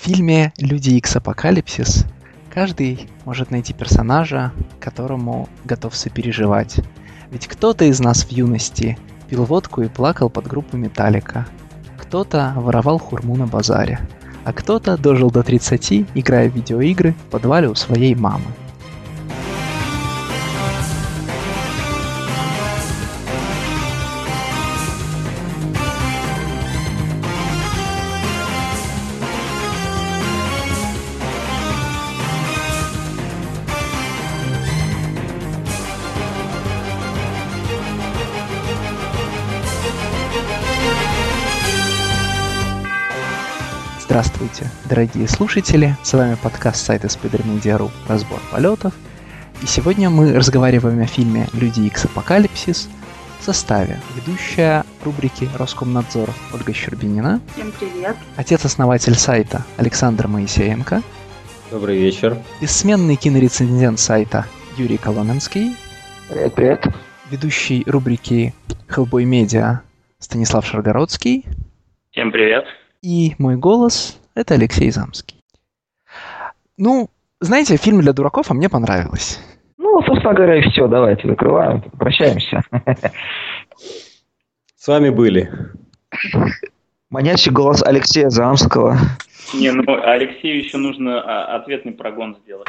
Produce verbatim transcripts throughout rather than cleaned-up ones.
фильме «Люди Икс Апокалипсис» каждый может найти персонажа, которому готов сопереживать. Ведь кто-то из нас в юности пил водку и плакал под группу Металлика. Кто-то воровал хурму на базаре. А кто-то дожил до тридцати, играя в видеоигры в подвале у своей мамы. Здравствуйте, дорогие слушатели, с вами подкаст сайта Spidermedia точка ру «Разбор полетов», и сегодня мы разговариваем о фильме «Люди Икс Апокалипсис» в составе ведущая рубрики Роскомнадзор Ольга Щербинина. Всем привет. Отец-основатель сайта Александр Моисеенко. Добрый вечер. Бессменный кинорецензент сайта Юрий Коломенский. Привет, привет. Ведущий рубрики Hellboy Media Станислав Шаргородский. Всем привет. И мой голос — это Алексей Замский. Ну, знаете, фильм для дураков, а мне понравилось. Ну, собственно говоря, и все. Давайте закрываем, прощаемся. С вами были манящий голос Алексея Замского. Не, ну Алексею еще нужно ответный прогон сделать.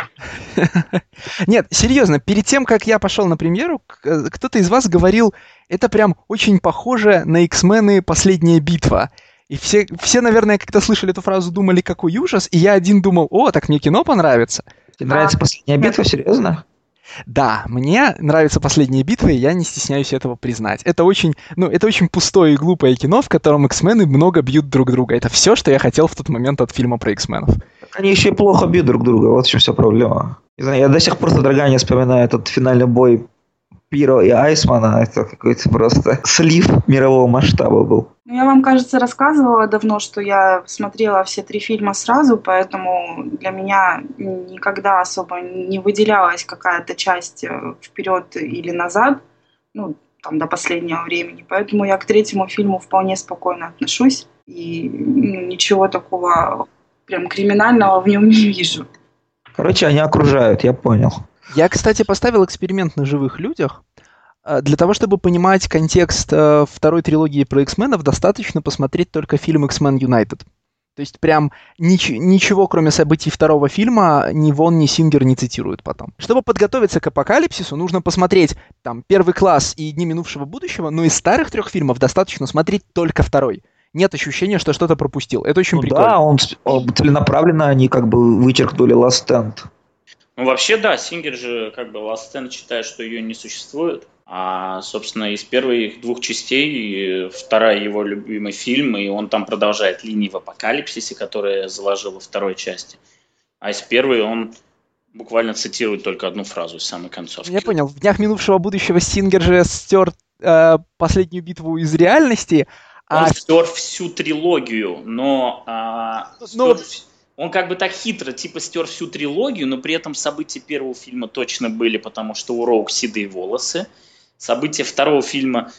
Нет, серьезно, перед тем, как я пошел на премьеру, кто-то из вас говорил, это прям очень похоже на X-мены «Последняя битва». И все, все, наверное, когда слышали эту фразу, думали, какой ужас, и я один думал, о, так мне кино понравится. Тебе нравится «Последняя битва», серьезно? Да, мне нравится «Последняя битва», и я не стесняюсь этого признать. Это очень, ну, это очень пустое и глупое кино, в котором X-мены много бьют друг друга. Это все, что я хотел в тот момент от фильма про X-менов. Они еще и плохо бьют друг друга, вот в чем вся проблема. Не знаю, я до сих пор с содроганием вспоминаю этот финальный бой Пиро и Айсмана. Это какой-то просто слив мирового масштаба был. Я вам, кажется, рассказывала давно, что я смотрела все три фильма сразу, поэтому для меня никогда особо не выделялась какая-то часть вперед или назад, ну, там, до последнего времени. Поэтому я к третьему фильму вполне спокойно отношусь и ну, ничего такого прям криминального в нем не вижу. Короче, они окружают, я понял. Я, кстати, поставил эксперимент на живых людях. Для того, чтобы понимать контекст э, второй трилогии про X-менов, достаточно посмотреть только фильм X-Men United. То есть прям нич- ничего, кроме событий второго фильма, ни Вон, ни Сингер не цитируют потом. Чтобы подготовиться к апокалипсису, нужно посмотреть там «Первый класс» и «Дни минувшего будущего», но из старых трех фильмов достаточно смотреть только второй. Нет ощущения, что что-то пропустил. Это очень ну прикольно. Да, он, он целенаправленно они как бы вычеркнули Last Stand. Ну, вообще, да, Сингер же как бы Last Stand считает, что ее не существует. А, собственно, из первых двух частей вторая его любимый фильм, и он там продолжает линии в апокалипсисе, которые заложил во второй части. А из первой он буквально цитирует только одну фразу из самой концовки. Я понял. В «Днях минувшего будущего» Сингер же стер э, последнюю битву из реальности. Он а... стер всю трилогию, но... А, но... стер... Он как бы так хитро, типа, стер всю трилогию, но при этом события первого фильма точно были, потому что у Роук седые волосы. События второго фильма...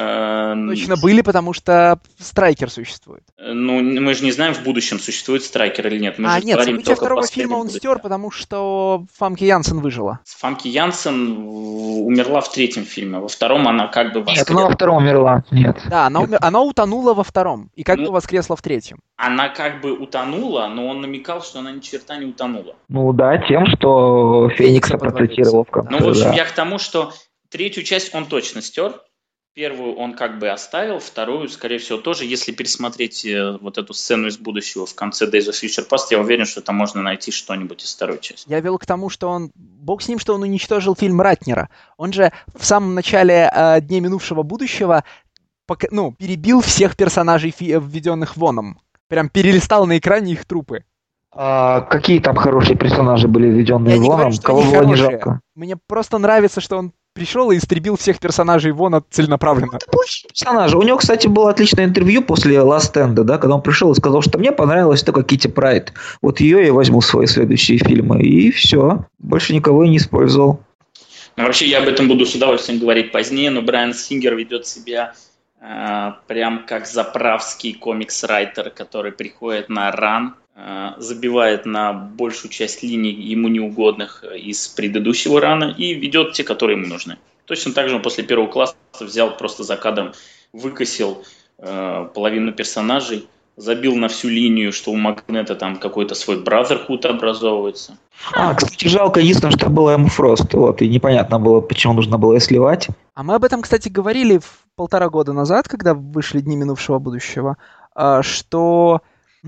Э, точно были, потому что Страйкер существует. Ну, мы же не знаем, в будущем существует Страйкер или нет. Мы а, же нет, говорим события только второго фильма он будущее. стер, потому что Фамки Янсен выжила. Фамки Янсен умерла в третьем фильме. Во втором она как бы воскресла. Нет, она во втором умерла. Нет. Да, она, умер... она утонула во втором и как ну, бы воскресла в третьем. Она как бы утонула, но он намекал, что она ни черта не утонула. Ну да, тем, что Феникса процитировал в конце. Ну, в общем, да. я к тому, что третью часть он точно стер. Первую он как бы оставил, вторую, скорее всего, тоже. Если пересмотреть вот эту сцену из будущего в конце Days of Future Past, я уверен, что там можно найти что-нибудь из второй части. Я вел к тому, что он... Бог с ним, что он уничтожил фильм Ратнера. Он же в самом начале э, Дней минувшего будущего пока... ну, перебил всех персонажей, фи... введенных Воном. Прям перелистал на экране их трупы. А какие там хорошие персонажи были введенные Я не Воном? говорю, что Кого они было не хорошие. жалко? Мне просто нравится, что он пришел и истребил всех персонажей Вона целенаправленно. Это плохие персонажи. У него, кстати, было отличное интервью после Last Stand, да, когда он пришел и сказал, что мне понравилась только Китти Прайд. Вот ее я возьму в свои следующие фильмы. И все. Больше никого и не использовал. Ну, вообще, я об этом буду с удовольствием говорить позднее, но Брайан Сингер ведет себя э, прям как заправский комикс-райтер, который приходит на ран э, забивает на большую часть линий ему неугодных из предыдущего рана и ведет те, которые ему нужны. Точно так же он после первого класса взял просто за кадром, выкосил э, половину персонажей, забил на всю линию, что у Магнета там какой-то свой Brotherhood образовывается. А, кстати, жалко единственное, что было ему Фрост. Вот, и непонятно было, почему нужно было сливать. А мы об этом, кстати, говорили в полтора года назад, когда вышли «Дни минувшего будущего», что,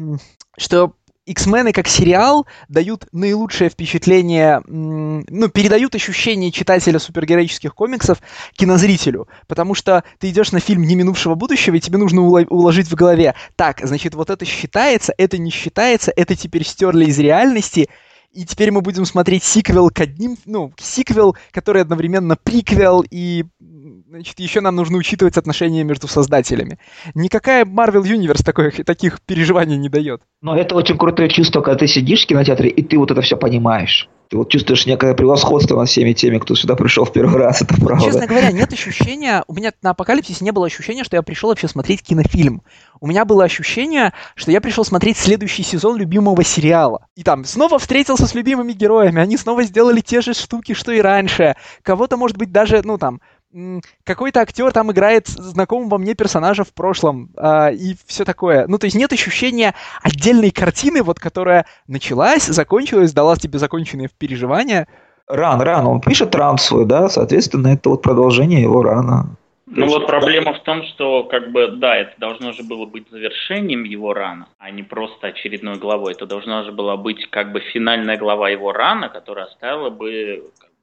что X-мены как сериал дают наилучшее впечатление, ну, передают ощущение читателя супергероических комиксов кинозрителю, потому что ты идешь на фильм «Дни минувшего будущего», и тебе нужно уложить в голове: так, значит, вот это считается, это не считается, это теперь стерли из реальности, и теперь мы будем смотреть сиквел к одним, ну, сиквел, который одновременно приквел, и, значит, еще нам нужно учитывать отношения между создателями. Никакая Marvel Universe таких, таких переживаний не дает. Но это очень крутое чувство, когда ты сидишь в кинотеатре, и ты вот это все понимаешь. Ты вот чувствуешь некое превосходство над всеми теми, кто сюда пришел в первый раз, это правда. Честно говоря, нет ощущения, у меня на «Апокалипсисе» не было ощущения, что я пришел вообще смотреть кинофильм. У меня было ощущение, что я пришел смотреть следующий сезон любимого сериала. И там снова встретился с любимыми героями, они снова сделали те же штуки, что и раньше. Кого-то, может быть, даже, ну там, какой-то актер там играет знакомого мне персонажа в прошлом, э, и все такое. Ну, то есть нет ощущения отдельной картины, вот, которая началась, закончилась, дала тебе законченные переживания. Ран, ран, он пишет ран свой, да, соответственно, это вот продолжение его рана. Ну вот проблема в том, что, как бы, да, это должно же было быть завершением его рана, а не просто очередной главой. Это должна же была быть, как бы, финальная глава его рана, которая оставила бы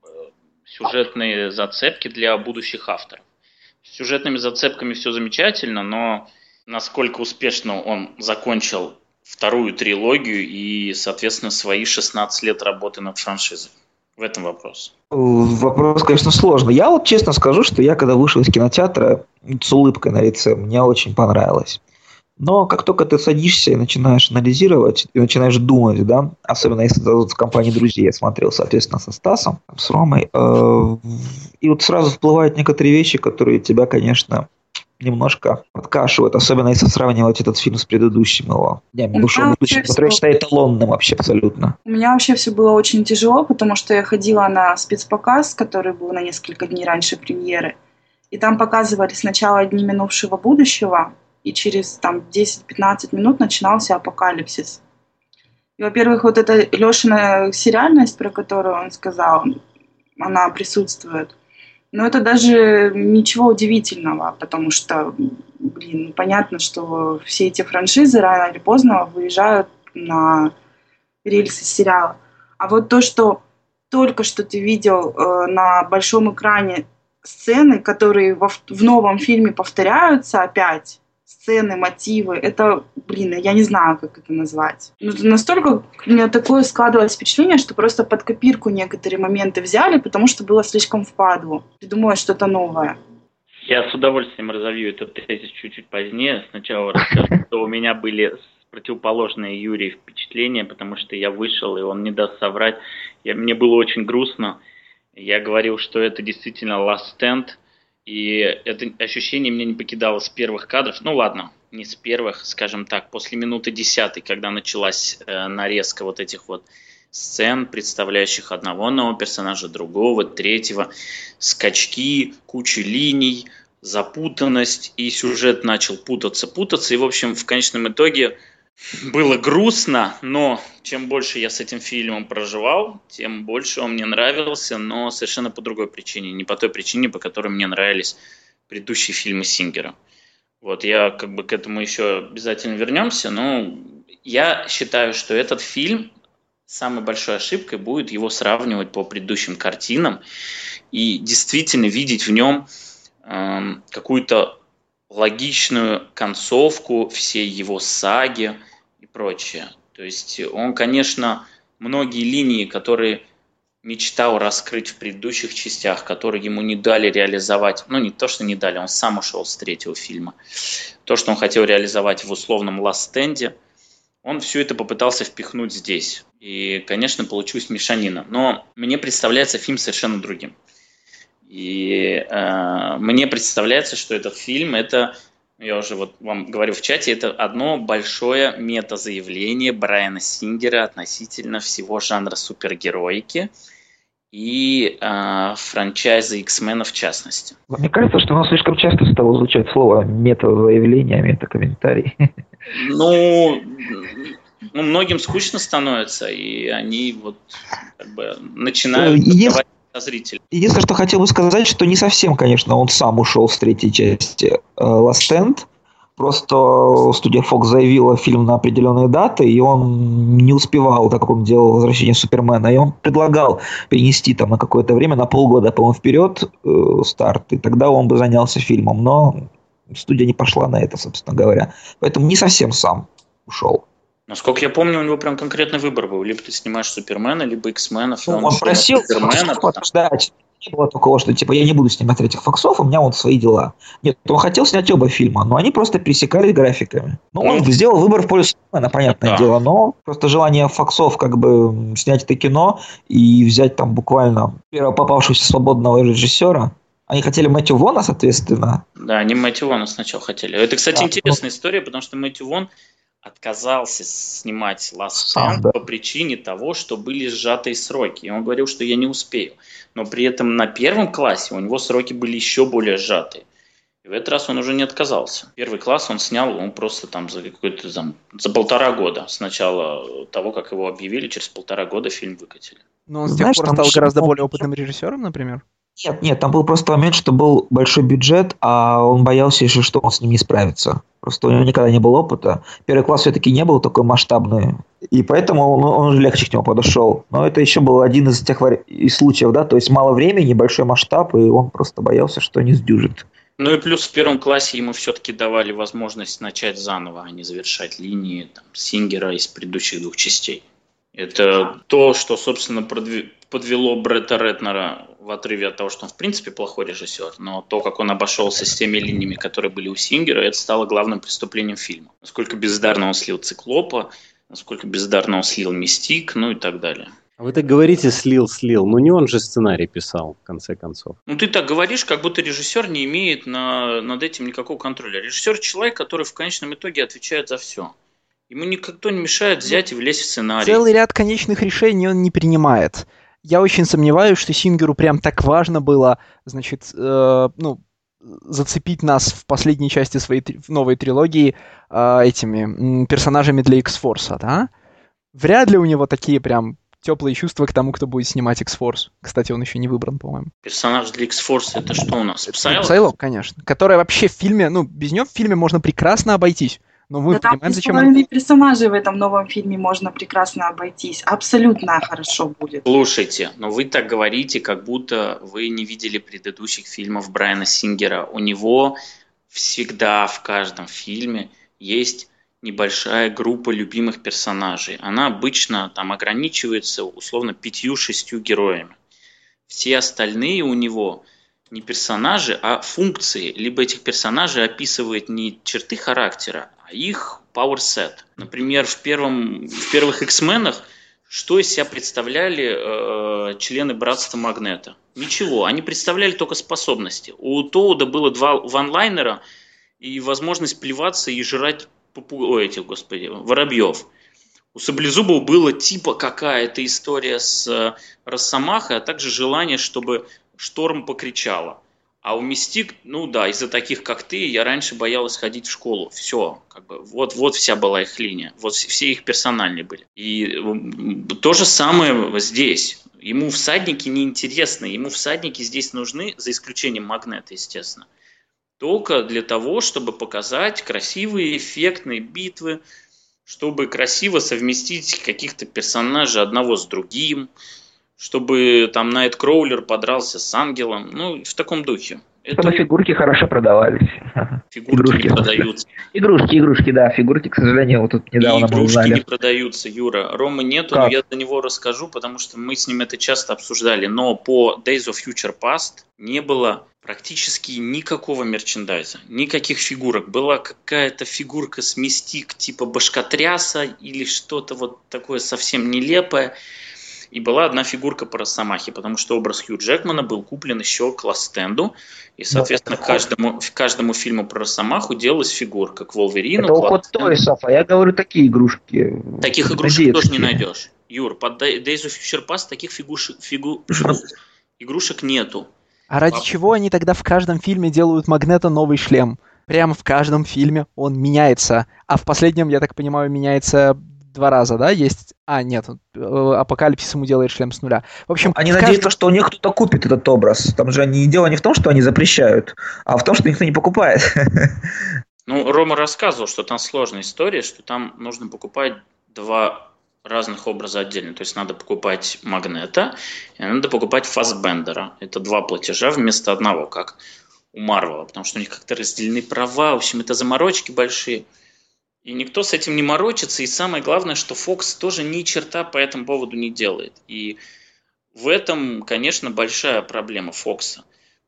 сюжетные зацепки для будущих авторов. С сюжетными зацепками все замечательно, но насколько успешно он закончил вторую трилогию и, соответственно, свои шестнадцать лет работы над франшизой. В этом вопрос. Вопрос, конечно, сложный. Я вот честно скажу, что я, когда вышел из кинотеатра с улыбкой на лице, мне очень понравилось. Но как только ты садишься и начинаешь анализировать, и начинаешь думать, да, особенно если это в компании друзей, я смотрел, соответственно, со Стасом, с Ромой, э, и вот сразу всплывают некоторые вещи, которые тебя, конечно, немножко подкашивают, особенно если сравнивать этот фильм с предыдущим его. Я имею в виду, будущим, который я считаю эталонным вообще абсолютно. У меня вообще все было очень тяжело, потому что я ходила на спецпоказ, который был на несколько дней раньше премьеры, и там показывали сначала «Дни минувшего будущего», и через там десять-пятнадцать минут начинался апокалипсис. И, во-первых, вот эта Лешина сериальность, про которую он сказал, она присутствует. Но это даже ничего удивительного, потому что, блин, понятно, что все эти франшизы рано или поздно выезжают на рельсы сериала. А вот то, что только что ты видел э, на большом экране сцены, которые во, в новом фильме повторяются опять, сцены, мотивы, это, блин, я не знаю, как это назвать. Ну, настолько у меня такое складывалось впечатление, что просто под копирку некоторые моменты взяли, потому что было слишком впадлу. Придумывать что-то новое. Я с удовольствием разовью этот тезис чуть-чуть позднее. Сначала расскажу, что у меня были противоположные Юрию впечатления, потому что я вышел, и он не даст соврать. Я, мне было очень грустно. Я говорил, что это действительно Last Stand. И это ощущение меня не покидало с первых кадров. Ну ладно, не с первых, скажем так, после минуты десятой, когда началась э, нарезка вот этих вот сцен, представляющих одного нового персонажа, другого, третьего, скачки, куча линий, запутанность, и сюжет начал путаться, путаться. И, в общем, в конечном итоге было грустно, но чем больше я с этим фильмом проживал, тем больше он мне нравился, но совершенно по другой причине. Не по той причине, по которой мне нравились предыдущие фильмы Сингера. Вот, я как бы к этому еще обязательно вернемся, но я считаю, что этот фильм, самой большой ошибкой будет его сравнивать по предыдущим картинам и действительно видеть в нем э, какую-то логичную концовку всей его саги и прочее. То есть он, конечно, многие линии, которые мечтал раскрыть в предыдущих частях, которые ему не дали реализовать, ну не то, что не дали, он сам ушел с третьего фильма, то, что он хотел реализовать в условном Last Stand, он все это попытался впихнуть здесь. И, конечно, получилась мешанина. Но мне представляется фильм совершенно другим. И э, мне представляется, что этот фильм – это я уже вот вам говорю в чате, это одно большое мета-заявление Брайана Сингера относительно всего жанра супергероики и э, франчайза X-Men в частности. Мне кажется, что у нас слишком часто стало звучать слово мета-заявление, мета-комментарий. Ну, ну, многим скучно становится, и они вот как бы начинают говорить о зрителях. Единственное, что хотел бы сказать, что не совсем, конечно, он сам ушел с третьей части Last Stand. Просто студия Fox заявила фильм на определенные даты, и он не успевал, так как он делал «Возвращение Супермена», и он предлагал перенести там на какое-то время, на полгода, по-моему, вперед э, старт, и тогда он бы занялся фильмом, но студия не пошла на это, собственно говоря. Поэтому не совсем сам ушел. Насколько я помню, у него прям конкретный выбор был. Либо ты снимаешь Супермена, либо Иксменов. Ну, он, он просил Супермена, подождать. Не было такого, что типа я не буду снимать этих фоксов, у меня вот свои дела. Нет, он хотел снять оба фильма, но они просто пересекались графиками. Ну, он ну, сделал выбор в пользу Супермена, понятное да. дело, но просто желание фоксов как бы снять это кино и взять там буквально первого попавшегося свободного режиссера. Они хотели Мэтью Вона, соответственно. Да, они Мэтью Вона сначала хотели. Это, кстати, да, интересная но... история, потому что Мэтью Вон отказался снимать Last Stand да. по причине того, что были сжатые сроки. И он говорил, что я не успею. Но при этом на первом классе у него сроки были еще более сжатые. И в этот раз он уже не отказался. Первый класс он снял, он просто там за какой-то там, за полтора года. С начала того, как его объявили, через полтора года фильм выкатили. Но он с тех пор стал гораздо более опытным режиссером, например? Нет, нет, там был просто момент, что был большой бюджет, а он боялся, если что, он с ним не справится. Просто у него никогда не было опыта. Первый класс все-таки не был такой масштабный, и поэтому он, он уже легче к нему подошел. Но это еще был один из тех из случаев, да, то есть мало времени, большой масштаб, и он просто боялся, что не сдюжит. Ну и плюс в первом классе ему все-таки давали возможность начать заново, а не завершать линии там, Сингера из предыдущих двух частей. Это то, что, собственно, подвело Бретта Рэтнера в отрыве от того, что он в принципе плохой режиссер, но то, как он обошелся с теми линиями, которые были у Сингера, это стало главным преступлением фильма. Насколько бездарно он слил Циклопа, насколько бездарно он слил Мистик, ну и так далее. А вы так говорите «слил-слил», но не он же сценарий писал, в конце концов. Ну ты так говоришь, как будто режиссер не имеет на, над этим никакого контроля. Режиссер – человек, который в конечном итоге отвечает за все. Ему никто не мешает взять и влезть в сценарий. Целый ряд конечных решений он не принимает. Я очень сомневаюсь, что Сингеру прям так важно было, значит, э, ну, зацепить нас в последней части своей три- новой трилогии э, этими м, персонажами для X-Force, да? Вряд ли у него такие прям теплые чувства к тому, кто будет снимать X-Force. Кстати, он еще не выбран, по-моему. Персонаж для X-Force это что у нас? Psylocke? Psylocke, конечно. Которая вообще в фильме, ну, без нее в фильме можно прекрасно обойтись. Но мы да, понимаем, зачем... Да, персонажей в этом новом фильме можно прекрасно обойтись. Абсолютно хорошо будет. Слушайте, но вы так говорите, как будто вы не видели предыдущих фильмов Брайана Сингера. У него всегда в каждом фильме есть небольшая группа любимых персонажей. Она обычно там ограничивается условно пятью-шестью героями. Все остальные у него... не персонажи, а функции. Либо этих персонажей описывает не черты характера, а их power set. Например, в, первом, в первых X-менах что из себя представляли э, члены Братства Магнета? Ничего. Они представляли только способности. У Тоуда было два ванлайнера и возможность плеваться и жрать попу... Ой, этих, господи, воробьев. У Саблезубова было типа какая-то история с Росомахой, а также желание, чтобы Шторм покричала. А у Мистик, ну да, из-за таких, как ты, я раньше боялась ходить в школу. Все, как бы, вот, вот вся была их линия. Вот все их персональные были. И то же самое здесь. Ему всадники неинтересны. Ему всадники здесь нужны, за исключением Магнета, естественно, только для того, чтобы показать красивые, эффектные битвы, чтобы красиво совместить каких-то персонажей одного с другим, чтобы там Найткроулер подрался с ангелом, ну, в таком духе. Чтобы это... фигурки хорошо продавались. Фигурки игрушки не продаются. Игрушки, игрушки, да, фигурки, к сожалению, вот тут недавно мы узнали. Игрушки не продаются, Юра. Ромы нету, как? Но я за него расскажу, потому что мы с ним это часто обсуждали. Но по Days of Future Past не было практически никакого мерчендайза, никаких фигурок. Была какая-то фигурка с Мистик типа башкотряса или что-то вот такое совсем нелепое. и была одна фигурка по Росомахе, потому что образ Хью Джекмана был куплен еще к Ласт-Энду, и, соответственно, каждому, каждому фильму про Росомаху делалась фигурка к Волверину. Это уход Тойсов, а я говорю такие игрушки. Таких игрушек тоже не найдешь. Юр, под Days of Future Past таких фигушек, фигу... игрушек нету. А ради Пап... чего они тогда в каждом фильме делают Магнето новый шлем? Прямо в каждом фильме он меняется. А в последнем, я так понимаю, меняется два раза, да? Есть... А, нет, Апокалипсис ему делает шлем с нуля. В общем, они в надеются, каждом... что у них кто-то купит этот образ. Там же они... дело не в том, что они запрещают, а в том, что никто не покупает. Ну, Рома рассказывал, что там сложная история, что там нужно покупать два разных образа отдельно. То есть надо покупать Магнето и надо покупать Фассбендера. Это два платежа вместо одного, как у Марвела, потому что у них как-то разделены права. В общем, это заморочки большие. И никто с этим не морочится. И самое главное, что Fox тоже ни черта по этому поводу не делает. И в этом, конечно, большая проблема Фокса.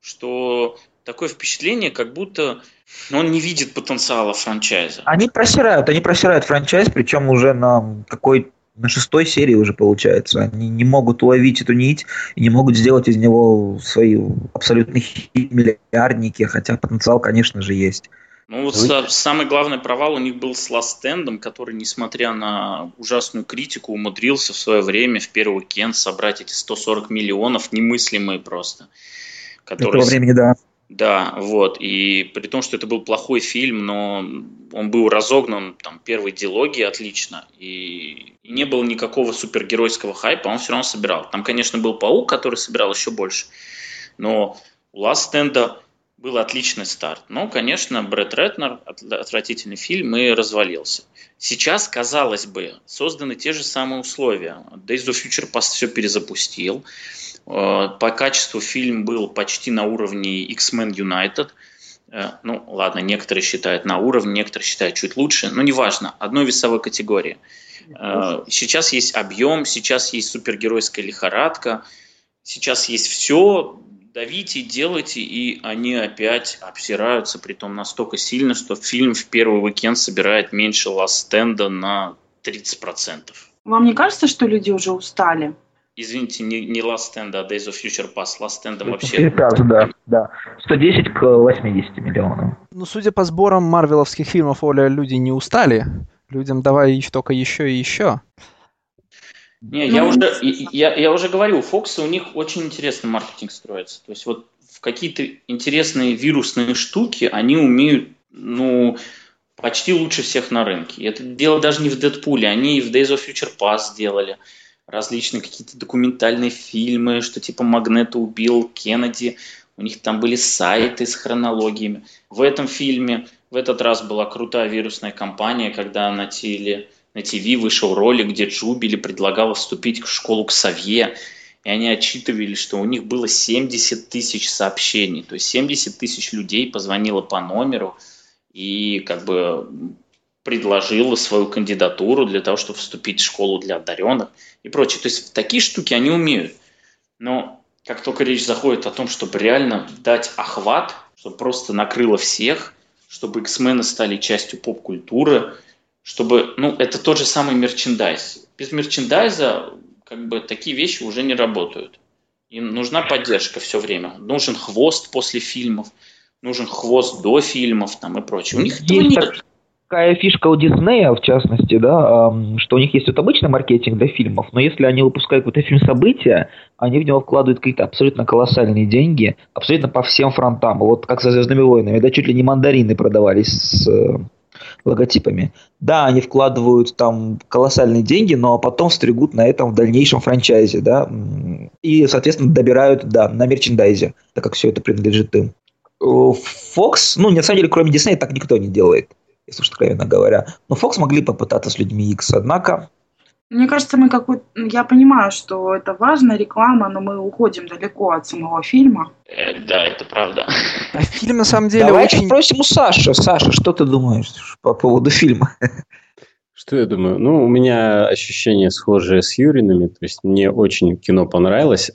Что такое впечатление, как будто он не видит потенциала франчайза. Они просирают, они просирают франчайз, причем уже на какой на шестой серии уже получается. Они не могут уловить эту нить и не могут сделать из него свои абсолютные миллиардники, хотя потенциал, конечно же, есть. Ну вот Вы... самый главный провал у них был с Ласт-Эндом, который, несмотря на ужасную критику, умудрился в свое время в первый уикенд собрать эти сто сорок миллионов, немыслимые просто. Которые... Этого времени, да. Да, вот, и при том, что это был плохой фильм, но он был разогнан, там, первой дилогией отлично, и, и не было никакого супергеройского хайпа, он все равно собирал. Там, конечно, был Паук, который собирал еще больше, но у Ласт-Энда был отличный старт. Но, конечно, Брэд Рэтнер, отвратительный фильм, и развалился. Сейчас, казалось бы, созданы те же самые условия. Days of Future Past все перезапустил. По качеству фильм был почти на уровне X-Men United. Ну, ладно, некоторые считают на уровне, некоторые считают чуть лучше. Но неважно, одной весовой категории. Сейчас есть объем, сейчас есть супергеройская лихорадка. Сейчас есть все. Давите, делайте, и они опять обсираются, притом настолько сильно, что фильм в первый уикенд собирает меньше Ласт-Энда на тридцать процентов. Вам не кажется, что люди уже устали? Извините, не, не Last-End, а Days of Future Past. Last-End вообще... Да, да. сто десять к восьмидесяти миллионам. Ну, судя по сборам марвеловских фильмов, Оля, люди не устали. Людям давай только еще и еще. Не, я уже, я, я уже говорил, у Фокса у них очень интересный маркетинг строится. То есть вот в какие-то интересные вирусные штуки они умеют, ну, почти лучше всех на рынке. И это дело даже не в Дэдпуле, они и в Days of Future Past сделали. Различные какие-то документальные фильмы, что типа Магнето убил Кеннеди. У них там были сайты с хронологиями. В этом фильме в этот раз была крутая вирусная кампания, когда на теле... На ТВ вышел ролик, где Джубили предлагала вступить в школу Ксавье, и они отчитывали, что у них было семьдесят тысяч сообщений. То есть семьдесят тысяч людей позвонило по номеру и как бы предложила свою кандидатуру для того, чтобы вступить в школу для одаренных и прочее. То есть такие штуки они умеют. Но как только речь заходит о том, чтобы реально дать охват, чтобы просто накрыло всех, чтобы X-мены стали частью поп-культуры, чтобы, ну, это тот же самый мерчендайз. Без мерчендайза, как бы, такие вещи уже не работают. Им нужна поддержка все время. Нужен хвост после фильмов, нужен хвост до фильмов, там, и прочее. У них этого нет. Такая фишка у Диснея, в частности, да, что у них есть вот обычный маркетинг для фильмов, но если они выпускают какой-то фильм события, они в него вкладывают какие-то абсолютно колоссальные деньги, абсолютно по всем фронтам. Вот как со «Звездными войнами», да, чуть ли не мандарины продавались с логотипами. Да, они вкладывают там колоссальные деньги, но потом стригут на этом в дальнейшем франчайзе, да, и, соответственно, добирают, да, на мерчендайзе, так как все это принадлежит им. Fox, ну, на самом деле, кроме Disney, так никто не делает, если уж откровенно говоря. Но Fox могли попытаться с Людьми Икс, однако... Мне кажется, мы какой-то... Я понимаю, что это важная реклама, но мы уходим далеко от самого фильма. Э, да, это правда. А фильм, на самом деле, Давайте очень... спросим у Саши. Саша, что ты думаешь по поводу фильма? Что я думаю? Ну, у меня ощущения схожие с Юриными. То есть, мне очень кино понравилось.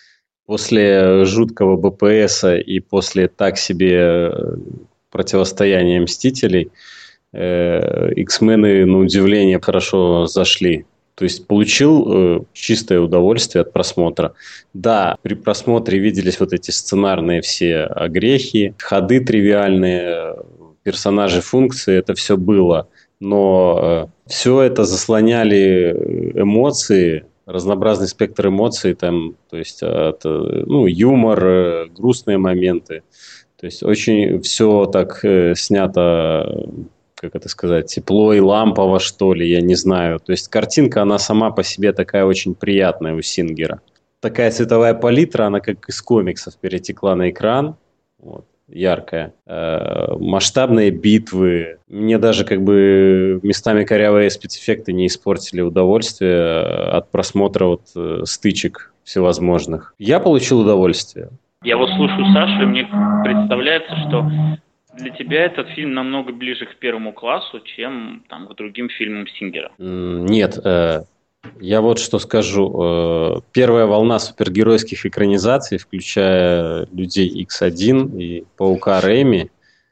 После жуткого бэ пэ эса и после так себе противостояния Мстителей, X-мены, на удивление, хорошо зашли. То есть получил э, чистое удовольствие от просмотра. Да, при просмотре виделись вот эти сценарные все огрехи, ходы тривиальные, персонажи, функции, это все было. Но э, все это заслоняли эмоции, разнообразный спектр эмоций, там, то есть от, ну, юмор, э, грустные моменты. То есть очень все так э, снято, как это сказать, тепло и лампово, что ли, я не знаю. То есть картинка, она сама по себе такая очень приятная у Сингера. Такая цветовая палитра, она как из комиксов перетекла на экран, вот, яркая. Э, масштабные битвы. Мне даже как бы местами корявые спецэффекты не испортили удовольствие от просмотра вот, э, стычек всевозможных. Я получил удовольствие. Я вот слушаю Сашу, и мне представляется, что для тебя этот фильм намного ближе к первому классу, чем там, к другим фильмам Сингера. Нет, э, я вот что скажу. Э, первая волна супергеройских экранизаций, включая «Людей икс один» и «Паука Рэйми»,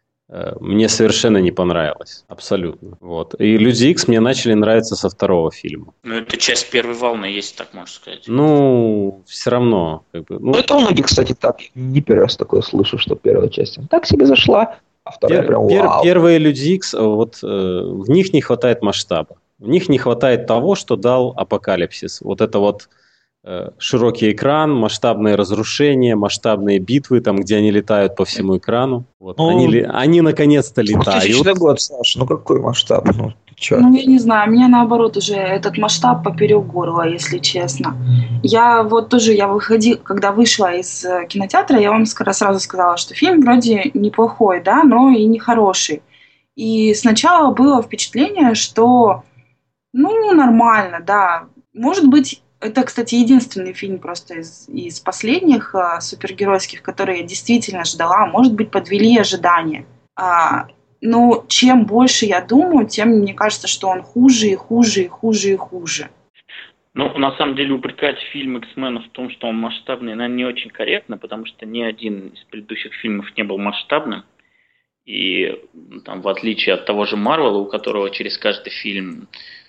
э, мне совершенно не понравилось. Абсолютно. Вот. И «Люди Икс» мне начали нравиться со второго фильма. Ну, это часть первой волны, если так можно сказать. Ну, все равно. Как бы, ну, Ну, это у многих, кстати, так. Не первый раз такое слышу, что первая часть так себе зашла, а вторая пер, прям пер, вау. Первые «Люди Икс», вот, э, в них не хватает масштаба. В них не хватает того, что дал «Апокалипсис». Вот это вот э, широкий экран, масштабные разрушения, масштабные битвы, там, где они летают по всему экрану. Вот. Ну, они, ли- они наконец-то летают. двухтысячный год, Саша, ну какой масштаб? Ну, ты чё? Ну, я не знаю, меня наоборот уже этот масштаб поперек горла, если честно. Я вот тоже, я выходила, когда вышла из э, кинотеатра, я вам ска- сразу сказала, что фильм вроде неплохой, да, но и нехороший. И сначала было впечатление, что, ну, нормально, да. Может быть, это, кстати, единственный фильм просто из, из последних э, супергеройских, который я действительно ждала. Может быть, подвели ожидания. А, но чем больше я думаю, тем мне кажется, что он хуже и хуже и хуже и хуже. Ну, на самом деле, упрекать фильм «X-Men» в том, что он масштабный, наверное, не очень корректно, потому что ни один из предыдущих фильмов не был масштабным. И там, в отличие от того же Марвела, у которого через каждый фильм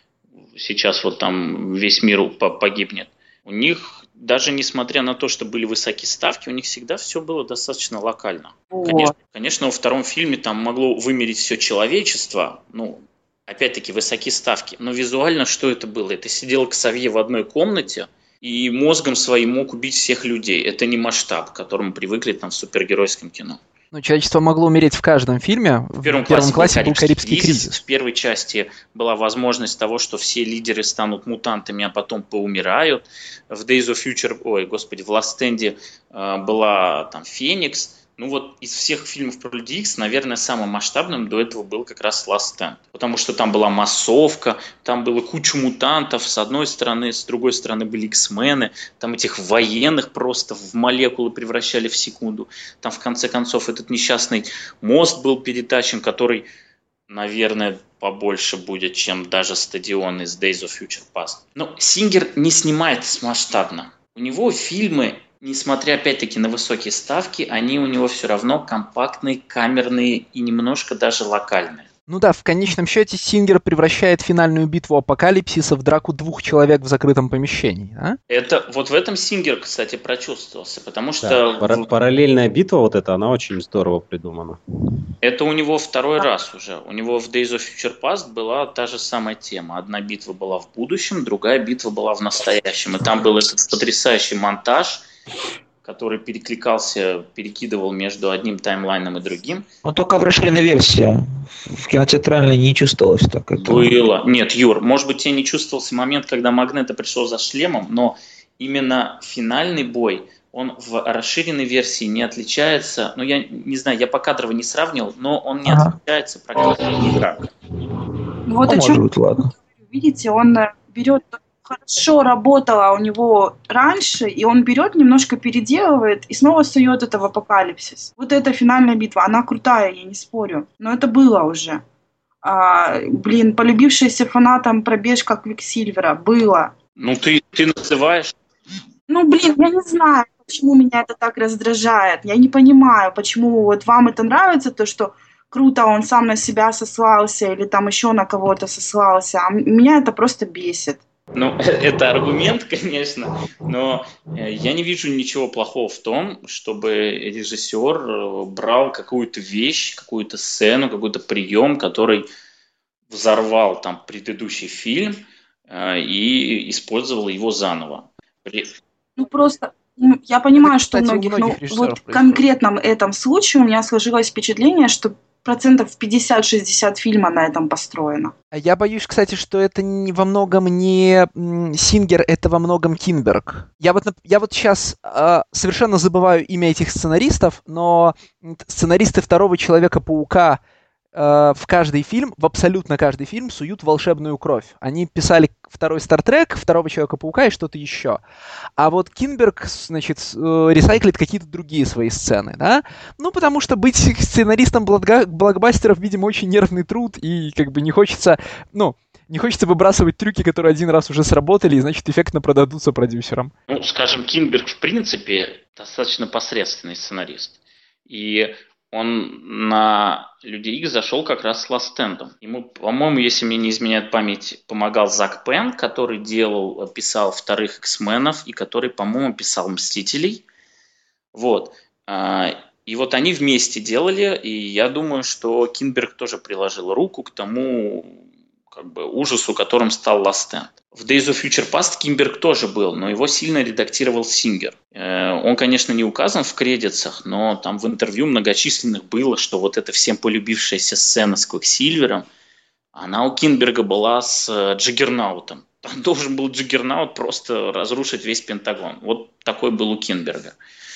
сейчас вот там весь мир погибнет, у них, даже несмотря на то, что были высокие ставки, у них всегда все было достаточно локально. Вот. Конечно, конечно, во втором фильме там могло вымереть все человечество, ну, опять-таки, высокие ставки. Но визуально что это было? Это сидел Ксавье в одной комнате и мозгом своим мог убить всех людей. Это не масштаб, к которому привыкли там в супергеройском кино. Ну, человечество могло умереть в каждом фильме. В первом, в первом классе, классе был Карибский кризис. кризис. В первой части была возможность того, что все лидеры станут мутантами, а потом поумирают. В Days of Future, ой, господи, в Last Stand э, была там Феникс. Ну вот из всех фильмов про Люди Икс, наверное, самым масштабным до этого был как раз Last Stand. Потому что там была массовка, там было куча мутантов с одной стороны, с другой стороны были X-мены, там этих военных просто в молекулы превращали в секунду. Там в конце концов этот несчастный мост был перетащен, который, наверное, побольше будет, чем даже стадион из Days of Future Past. Но Сингер не снимает масштабно. У него фильмы, несмотря опять-таки на высокие ставки, они у него все равно компактные, камерные и немножко даже локальные. Ну да, в конечном счете Сингер превращает финальную битву Апокалипсиса в драку двух человек в закрытом помещении, а? Это вот в этом Сингер, кстати, прочувствовался, потому что Да, пара- параллельная битва вот эта, она очень здорово придумана. это у него второй раз уже. У него в Days of Future Past была та же самая тема. Одна битва была в будущем, другая битва была в настоящем. И там был этот потрясающий монтаж, который перекликался, перекидывал между одним таймлайном и другим. Но только в расширенной версии. В кинотеатральной не чувствовалось так. Это... Было. Нет, Юр, может быть, тебе не чувствовался момент, когда Магнето пришел за шлемом, но именно финальный бой, он в расширенной версии не отличается. Ну, я не знаю, я покадрово не сравнивал, но он не Ага. отличается практически никак. Вот Ну, о может чем быть, ладно. видите, он э, берет, хорошо работало у него раньше, и он берет, немножко переделывает и снова сует это в Апокалипсис. Вот эта финальная битва, она крутая, я не спорю, но это было уже. А, блин, полюбившаяся фанатам пробежка Квиксильвера, было. Ну, ты, ты называешь... Ну, блин, я не знаю, почему меня это так раздражает. Я не понимаю, почему вот вам это нравится, то, что круто, он сам на себя сослался или там еще на кого-то сослался, а м- меня это просто бесит. Ну, это аргумент, конечно, но я не вижу ничего плохого в том, чтобы режиссер брал какую-то вещь, какую-то сцену, какой-то прием, который взорвал там предыдущий фильм и использовал его заново. Ну, просто я понимаю, это, что кстати, у многих, но вот происходит. В конкретном этом случае у меня сложилось впечатление, что процентов пятьдесят-шестьдесят фильма на этом построено. Я боюсь, кстати, что это не во многом не Сингер, это во многом Кинберг. Я вот, я вот сейчас э, совершенно забываю имя этих сценаристов, но сценаристы второго Человека-паука э, в каждый фильм, в абсолютно каждый фильм суют волшебную кровь. Они писали второй Стартрек, второго Человека-паука и что-то еще. А вот Кинберг, значит, ресайклит какие-то другие свои сцены, да? Ну, потому что быть сценаристом блокбастеров, видимо, очень нервный труд, и как бы не хочется, ну, не хочется выбрасывать трюки, которые один раз уже сработали, и, значит, эффектно продадутся продюсерам. Ну, скажем, Кинберг, в принципе, достаточно посредственный сценарист. И он на Людей Икс зашел как раз с Last Stand. Ему, по-моему, если мне не изменяет память, помогал Зак Пен, который делал, писал вторых X-менов и который, по-моему, писал Мстителей. Вот. И вот они вместе делали, и я думаю, что Кинберг тоже приложил руку к тому как бы ужасу, которым стал Last Stand. В Days of Future Past Кинберг тоже был, но его сильно редактировал Сингер. Он, конечно, не указан в кредитсах, но там в интервью многочисленных было, что вот эта всем полюбившаяся сцена с Квиксильвером, она у Кинберга была с Джаггернаутом. Там должен был Джаггернаут просто разрушить весь Пентагон. Вот такой был у Кинберга.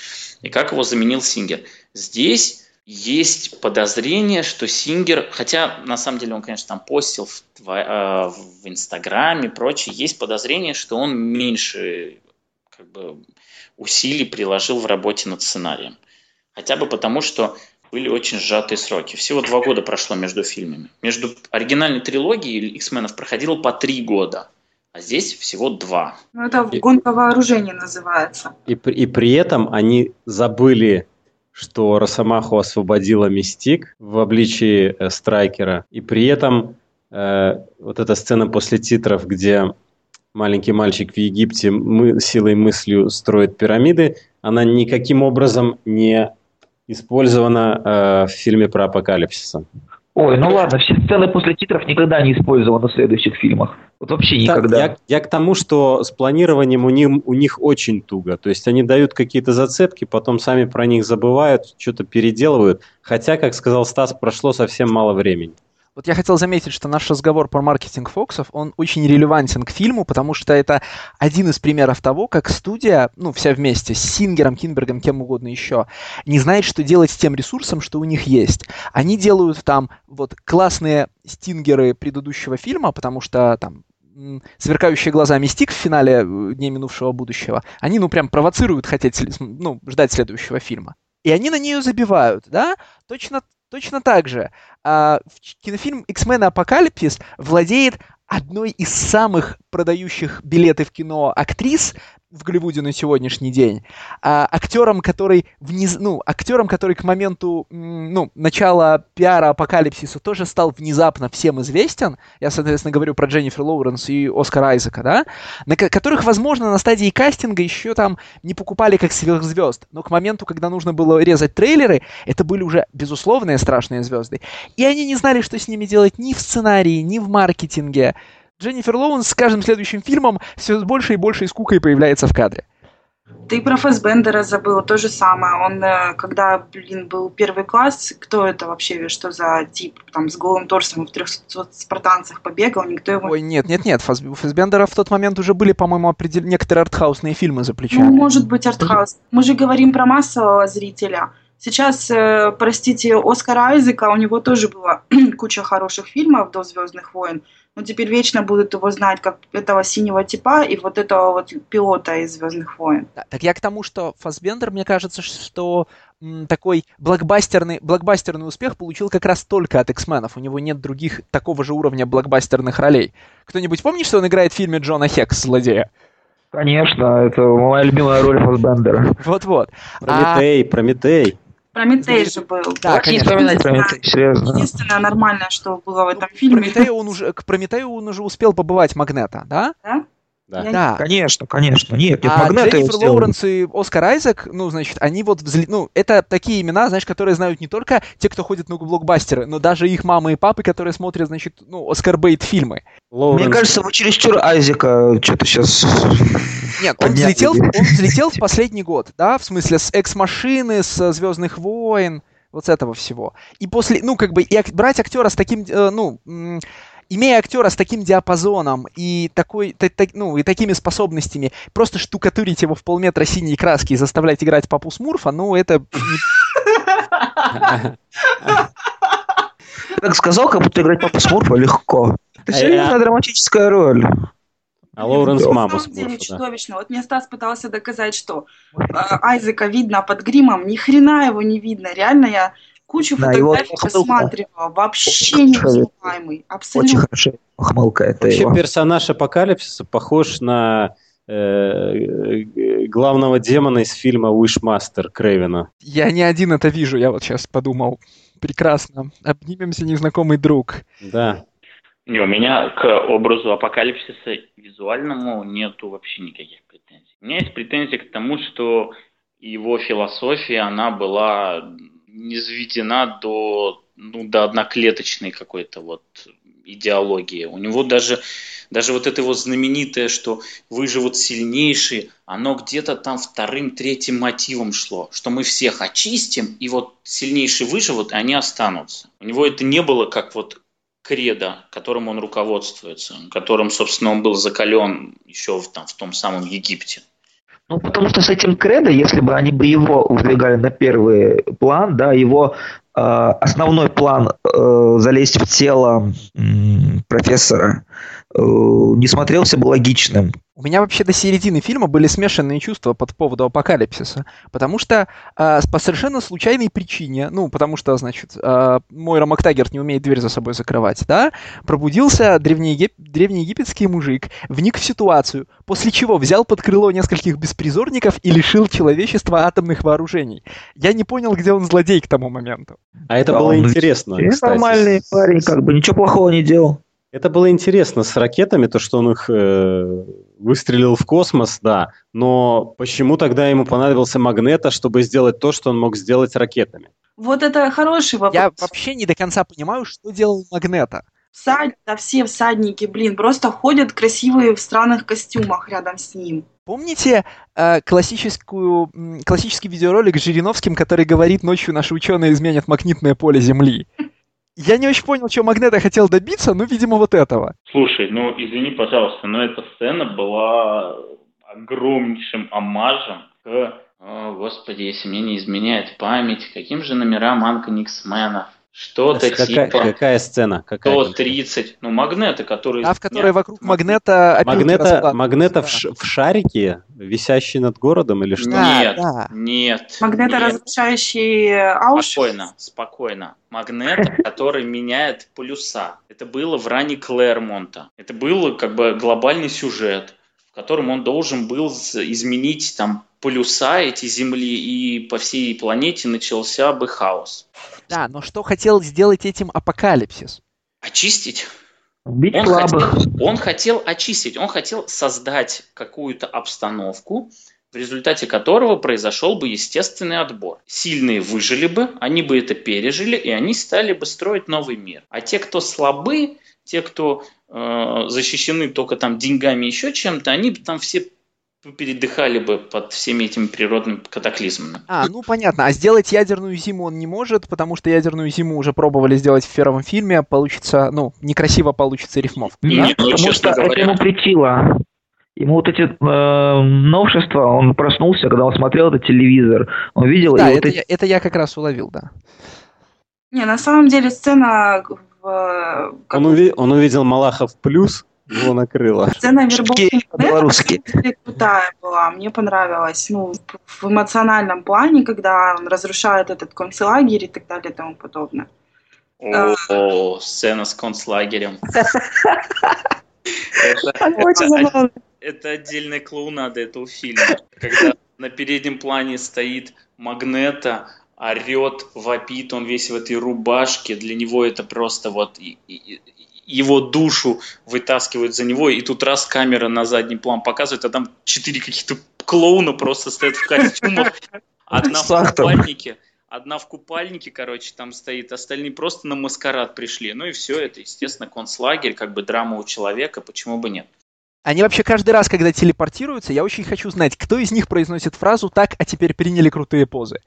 И как его заменил Сингер? Здесь есть подозрение, что Сингер, хотя на самом деле он, конечно, там постил в, в, в Инстаграме и прочее, есть подозрение, что он меньше как бы, усилий приложил в работе над сценарием. Хотя бы потому, что были очень сжатые сроки. Всего два года прошло между фильмами. Между оригинальной трилогией X-менов проходило по три года. А здесь всего два. Ну, это гонка вооружений называется. И, и при этом они забыли, что Росомаху освободила Мистик в обличии э, Страйкера. И при этом э, вот эта сцена после титров, где маленький мальчик в Египте мы, силой мыслью строит пирамиды, она никаким образом не использована э, в фильме про апокалипсиса. Ой, ну ладно, все сцены после титров никогда не использованы в следующих фильмах. Вот вообще никогда. Я, я к тому, что с планированием у них, у них очень туго. То есть они дают какие-то зацепки, потом сами про них забывают, что-то переделывают. Хотя, как сказал Стас, прошло совсем мало времени. Вот я хотел заметить, что наш разговор про маркетинг Фоксов, он очень релевантен к фильму, потому что это один из примеров того, как студия, ну, вся вместе, с Сингером, Кинбергом, кем угодно еще, не знает, что делать с тем ресурсом, что у них есть. Они делают там вот классные стингеры предыдущего фильма, потому что там сверкающие глаза Мистик в финале Дней минувшего будущего, они, ну, прям провоцируют хотеть, ну, ждать следующего фильма. И они на нее забивают, да, точно Точно так же а, кинофильм «X-Men Апокалипсис» владеет одной из самых продающих билеты в кино актрис в Голливуде на сегодняшний день, а, актером, который вниз, ну, актером, который к моменту ну, начала пиара Апокалипсиса тоже стал внезапно всем известен. Я, соответственно, говорю про Дженнифер Лоуренс и Оскара Айзека, да, на которых, возможно, на стадии кастинга еще там не покупали как сверхзвезд, но к моменту, когда нужно было резать трейлеры, это были уже безусловные страшные звезды. И они не знали, что с ними делать ни в сценарии, ни в маркетинге. Дженнифер Лоуренс с каждым следующим фильмом все с большей и большей скукой появляется в кадре. Ты про Фассбендера забыл, то же самое. Он, когда, блин, был первый класс, кто это вообще, что за тип, там, с голым торсом в трехсот спартанцах побегал, никто его... Ой, нет, нет, нет, Фасс... у Фассбендера в тот момент уже были, по-моему, определ... некоторые артхаусные фильмы за плечами. Ну, может быть, артхаус. Мы же говорим про массового зрителя. Сейчас, э, простите, Оскара Айзека, у него тоже была куча хороших фильмов до «Звездных войн», но теперь вечно будут его знать как этого синего типа и вот этого вот пилота из «Звездных войн». Да, так я к тому, что Фассбендер, мне кажется, что м, такой блокбастерный, блокбастерный успех получил как раз только от X-менов. У него нет других такого же уровня блокбастерных ролей. Кто-нибудь помнит, что он играет в фильме Джона Хекс «Злодея»? Конечно, это моя любимая роль Фассбендера. Вот-вот. Прометей, а... Прометей. Прометей же был. Да, конечно. Прометей, серьезно. Единственное нормальное, что было в этом фильме. Прометею он уже, к Прометею он уже успел побывать Магнето, да? Да? Да. Я- Да. Конечно, конечно. Нет, нет, А Магнета его Дженнифер сделали. Лоуренс и Оскар Айзек, ну, значит, они вот, взли... ну, это такие имена, знаешь, которые знают не только те, кто ходит на блокбастеры, но даже их мамы и папы, которые смотрят, значит, ну, Оскар Бейт фильмы. Лоуренс- Мне кажется, вы чересчур Айзека что-то сейчас... Нет, он Подняли. взлетел, он взлетел в последний год, да, в смысле с Экс-машины, с «Звездных войн», вот с этого всего. И после, ну, как бы, и ак- брать актера с таким, э, ну, м, имея актера с таким диапазоном и такой, та- та- ну, и такими способностями, просто штукатурить его в полметра синей краски и заставлять играть папу Смурфа, ну, это... Так сказал, как будто играть папу Смурфа легко. Это А серьезная я- драматическая роль. А Лоуренс На маму На самом деле Смурфа, да. чудовищно. Вот мне Стас пытался доказать, что э, Айзека видно под гримом, ни хрена его не видно. Реально я кучу Да, его фотографий ухмылка. просматривала. Вообще Очень неузнаваемый. Очень Абсолютно. хорошо. Хмылка это Вообще его. персонаж Апокалипсиса похож на э, э, главного демона из фильма Wishmaster Крэвена. Я не один это вижу, я вот сейчас подумал. Прекрасно. Обнимемся, незнакомый друг. Да. Не, у меня к образу Апокалипсиса визуальному нету вообще никаких претензий. У меня есть претензии к тому, что его философия, она была низведена до, ну, до одноклеточной какой-то вот идеологии. У него даже, даже вот это его знаменитое, что выживут сильнейшие, оно где-то там вторым, третьим мотивом шло, что мы всех очистим, и вот сильнейшие выживут, и они останутся. У него это не было как вот кредо, которым он руководствуется, которым, собственно, он был закален еще в, там, в том самом Египте. Ну, потому что с этим кредо, если бы они бы его выдвигали на первый план, да, его э, основной план э, залезть в тело м, профессора э, не смотрелся бы логичным. У меня вообще до середины фильма были смешанные чувства по поводу Апокалипсиса, потому что э, по совершенно случайной причине, ну, потому что, значит, э, Мойра Мактагерт не умеет дверь за собой закрывать, да, пробудился древнеегип... древнеегипетский мужик, вник в ситуацию, после чего взял под крыло нескольких беспризорников и лишил человечества атомных вооружений. Я не понял, где он злодей к тому моменту. А это Да, было он интересно, И кстати. нормальный парень, как бы ничего плохого не делал. Это было интересно с ракетами, то, что он их э, выстрелил в космос, да. Но почему тогда ему понадобился Магнето, чтобы сделать то, что он мог сделать ракетами? Вот это хороший вопрос. Я вообще не до конца понимаю, что делал Магнето. Всад- да все всадники, блин, просто ходят красивые в странных костюмах рядом с ним. Помните э, классическую, м, классический видеоролик с Жириновским, который говорит, ночью наши ученые изменят магнитное поле Земли? Я не очень понял, что Магнето хотел добиться, но, видимо, вот этого. Слушай, ну извини, пожалуйста, но эта сцена была огромнейшим оммажем к, о, господи, если мне не изменяет память, каким же номерам Анкониксменов? Что-то Какая, типа какая сцена? Какая сто тридцать, ну Магнето, который... А в которой вокруг Нет, Магнета опилки Магнето, раскладываются, Магнето в, да. ш- в шарике, висящий над городом или что? Да, Нет, да. нет. Магнето, нет. разрушающий Аушвиц. Спокойно, спокойно. Магнето, который меняет полюса. Это было в ране Клэрмонта. Это был как бы глобальный сюжет, в котором он должен был с- изменить там полюса эти Земли, и по всей планете начался бы хаос. Да, но что хотел сделать этим Апокалипсис? Очистить? Бить Он слабых. хотел, он хотел очистить, он хотел создать какую-то обстановку, в результате которого произошел бы естественный отбор. Сильные выжили бы, они бы это пережили, и они стали бы строить новый мир. А те, кто слабы, те, кто э, защищены только там деньгами, еще чем-то, они бы там все передыхали бы под всеми этими природными катаклизмами. А, ну понятно. А сделать ядерную зиму он не может, потому что ядерную зиму уже пробовали сделать в первом фильме. Получится, ну, некрасиво получится рифмовка. Нет, ну, потому честно что это говоря. ему претило. Ему вот эти э, новшества, он проснулся, когда он смотрел этот телевизор. Он видел, Да, и вот это, эти... я, это я как раз уловил, да. Не, на самом деле сцена в... как Он, уви- он увидел Малахов плюс, его накрыло. Сцена вербовки Шутки белорусские. Магнета, на самом деле, крутая была, мне понравилась. Ну, в эмоциональном плане, когда он разрушает этот концлагерь и так далее и тому подобное. О, сцена с концлагерем. Очень забавно. Это отдельная клоунада этого фильма. Когда на переднем плане стоит Магнето, орет, вопит, он весь в этой рубашке. Для него это просто вот и- и- его душу вытаскивают за него, и тут раз камера на задний план показывает, а там четыре каких-то клоуна просто стоят в костюмах, одна в купальнике, одна в купальнике, короче, там стоит, остальные просто на маскарад пришли. Ну и все это, естественно, концлагерь, как бы драма у человека, почему бы нет. Они вообще каждый раз, когда телепортируются, я очень хочу знать, кто из них произносит фразу «так, а теперь приняли крутые позы».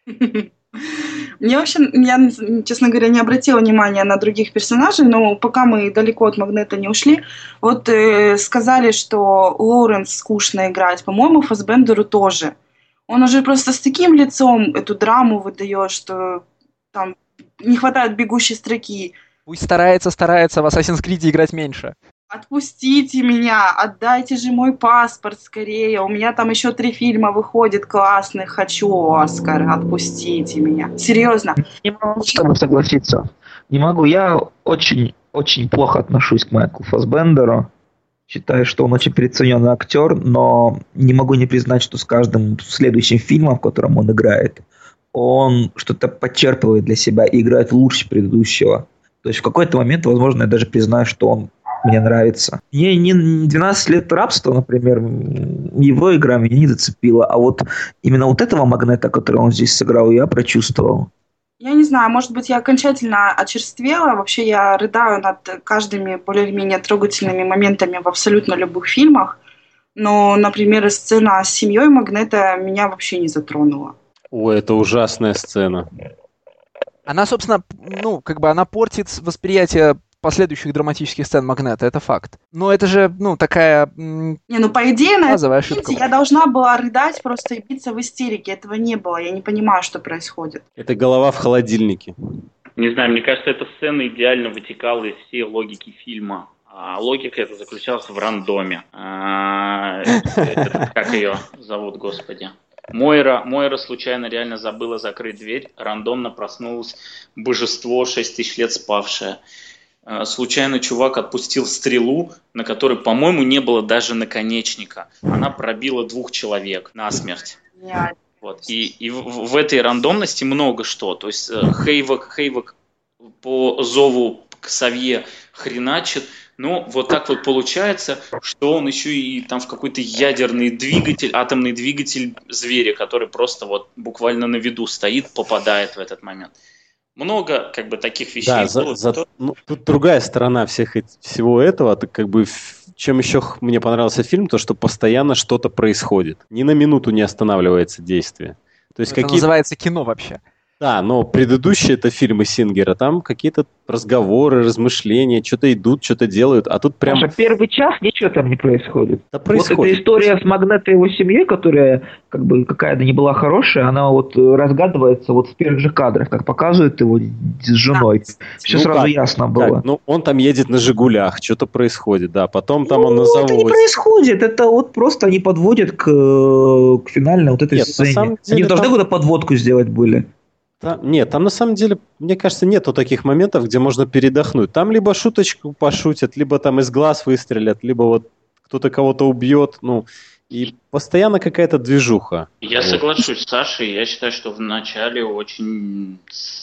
Мне вообще, я, честно говоря, не обратила внимания на других персонажей, но пока мы далеко от Магнета не ушли, вот э, сказали, что Лоуренс скучно играть, по-моему, Фассбендеру тоже. Он уже просто с таким лицом эту драму выдает, что там не хватает бегущей строки. Пусть старается, старается в Assassin's Creed играть меньше. Отпустите меня, отдайте же мой паспорт скорее. У меня там еще три фильма выходит классных. Хочу Оскар, отпустите меня. Серьезно. Не могу с тобой согласиться. Не могу. Я очень, очень плохо отношусь к Майклу Фассбендеру. Считаю, что он очень переоцененный актер, но не могу не признать, что с каждым следующим фильмом, в котором он играет, он что-то подчерпывает для себя и играет лучше предыдущего. То есть в какой-то момент, возможно, я даже признаю, что он мне нравится. Мне не двенадцать лет рабства, например, его игра меня не зацепила, а вот именно вот этого Магнета, который он здесь сыграл, я прочувствовал. Я не знаю, может быть, я окончательно очерствела. Вообще я рыдаю над каждыми более-менее трогательными моментами в абсолютно любых фильмах. Но, например, сцена с семьей Магнета меня вообще не затронула. Ой, это ужасная сцена. Она, собственно, ну, как бы она портит восприятие последующих драматических сцен Магнета, это факт. Но это же, ну, такая... М- не, ну, по идее, на этом ошибка. Я должна была рыдать просто и биться в истерике. Этого не было. Я не понимаю, что происходит. Это голова в холодильнике. Не знаю, мне кажется, эта сцена идеально вытекала из всей логики фильма. А логика эта заключалась в рандоме. А, это, как ее зовут, господи? Мойра, Мойра случайно реально забыла закрыть дверь. Рандомно проснулось божество, шесть тысяч лет спавшее. Случайно чувак отпустил стрелу, на которой, по-моему, не было даже наконечника. Она пробила двух человек насмерть. Вот. И, и в, в этой рандомности много что. То есть Хейвок, Хейвок по зову к Савье хреначит. Но вот так вот получается, что он еще и там в какой-то ядерный двигатель, атомный двигатель зверя, который просто вот буквально на виду стоит, попадает в этот момент. Много как бы таких вещей. Да, за, за, кто... ну, тут другая сторона всех, всего этого. Это, как бы, чем еще мне понравился фильм, то что постоянно что-то происходит. Ни на минуту не останавливается действие. То есть это какие... называется кино вообще. Да, но предыдущие это фильмы Сингера, там какие-то разговоры, размышления, что-то идут, что-то делают, а тут прям... Саша, первый час ничего там не происходит. Да происходит. Вот эта история с Магнето и его семьей, которая как бы какая-то не была хорошая, она вот разгадывается вот в первых же кадрах, как показывают его с женой. Да. Все ну, сразу как? Ясно было. Так, ну, он там едет на «Жигулях», что-то происходит, да, потом там ну, он на заводе. это не происходит, это вот просто они подводят к, к финальной вот этой Нет, сцене. Деле, они должны там... какую-то подводку сделать были. Там, нет, там на самом деле, мне кажется, нету таких моментов, где можно передохнуть. Там либо шуточку пошутят, либо там из глаз выстрелят, либо вот кто-то кого-то убьет, ну, и постоянно какая-то движуха. Я вот. соглашусь с Сашей, я считаю, что в начале очень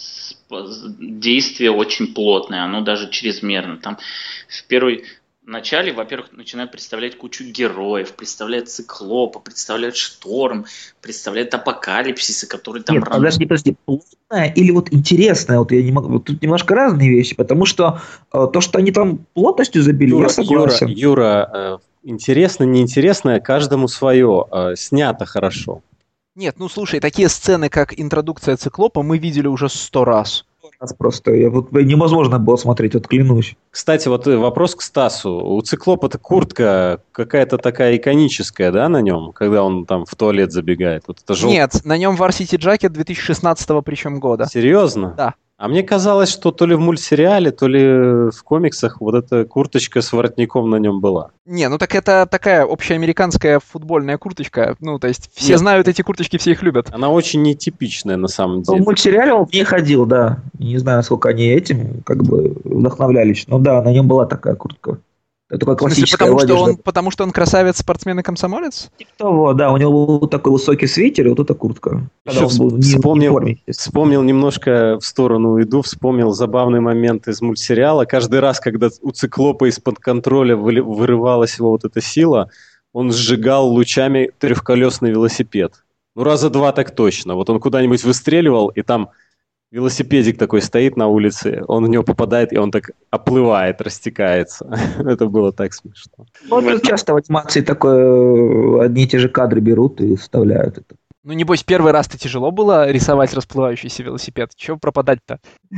действие очень плотное, оно даже чрезмерно. Там в первой... В начале, во-первых, начинают представлять кучу героев, представляют Циклопа, представляют Шторм, представляют Апокалипсиса, который там... Нет, рано... подожди, подожди, плотная или вот интересная, вот я не могу, вот тут немножко разные вещи, потому что э, то, что они там плотностью забили, Юра, я согласен. Юра, Юра э, интересно, неинтересно, каждому свое, э, снято хорошо. Нет, ну слушай, такие сцены, как интродукция Циклопа, мы видели уже сто раз. Просто я, вот, невозможно было смотреть, вот клянусь. Кстати, вот вопрос к Стасу. У Циклопа-то куртка какая-то такая иконическая, да, на нем, когда он там в туалет забегает? Вот это жел... Нет, на нем Varsity Jacket две тысячи шестнадцатого причем года. Серьезно? Да. А мне казалось, что то ли в мультсериале, то ли в комиксах вот эта курточка с воротником на нем была. Не, ну так это такая общеамериканская футбольная курточка. Ну, то есть все Нет. знают эти курточки, все их любят. Она очень нетипичная на самом деле. В мультсериале он не ходил, да. Не знаю, насколько они этим как бы вдохновлялись. Но да, на нем была такая куртка. Такая В смысле, классическая потому что, одежда. он, потому что он красавец, спортсмен и комсомолец? Типа того, да, у него был такой высокий свитер и вот эта куртка. Когда Еще он был не, не в вспомнил, форме, естественно. вспомнил немножко в сторону уйду, вспомнил забавный момент из мультсериала. Каждый раз, когда у Циклопа из-под контроля вы- вырывалась его вот эта сила, он сжигал лучами трехколесный велосипед. Ну, раза два так точно. Вот он куда-нибудь выстреливал, и там велосипедик такой стоит на улице, он в него попадает, и он так оплывает, растекается. Это было так смешно. Ну, это часто в анимации такое, одни и те же кадры берут и вставляют это. Ну, небось, первый раз-то тяжело было рисовать расплывающийся велосипед. Чего пропадать-то?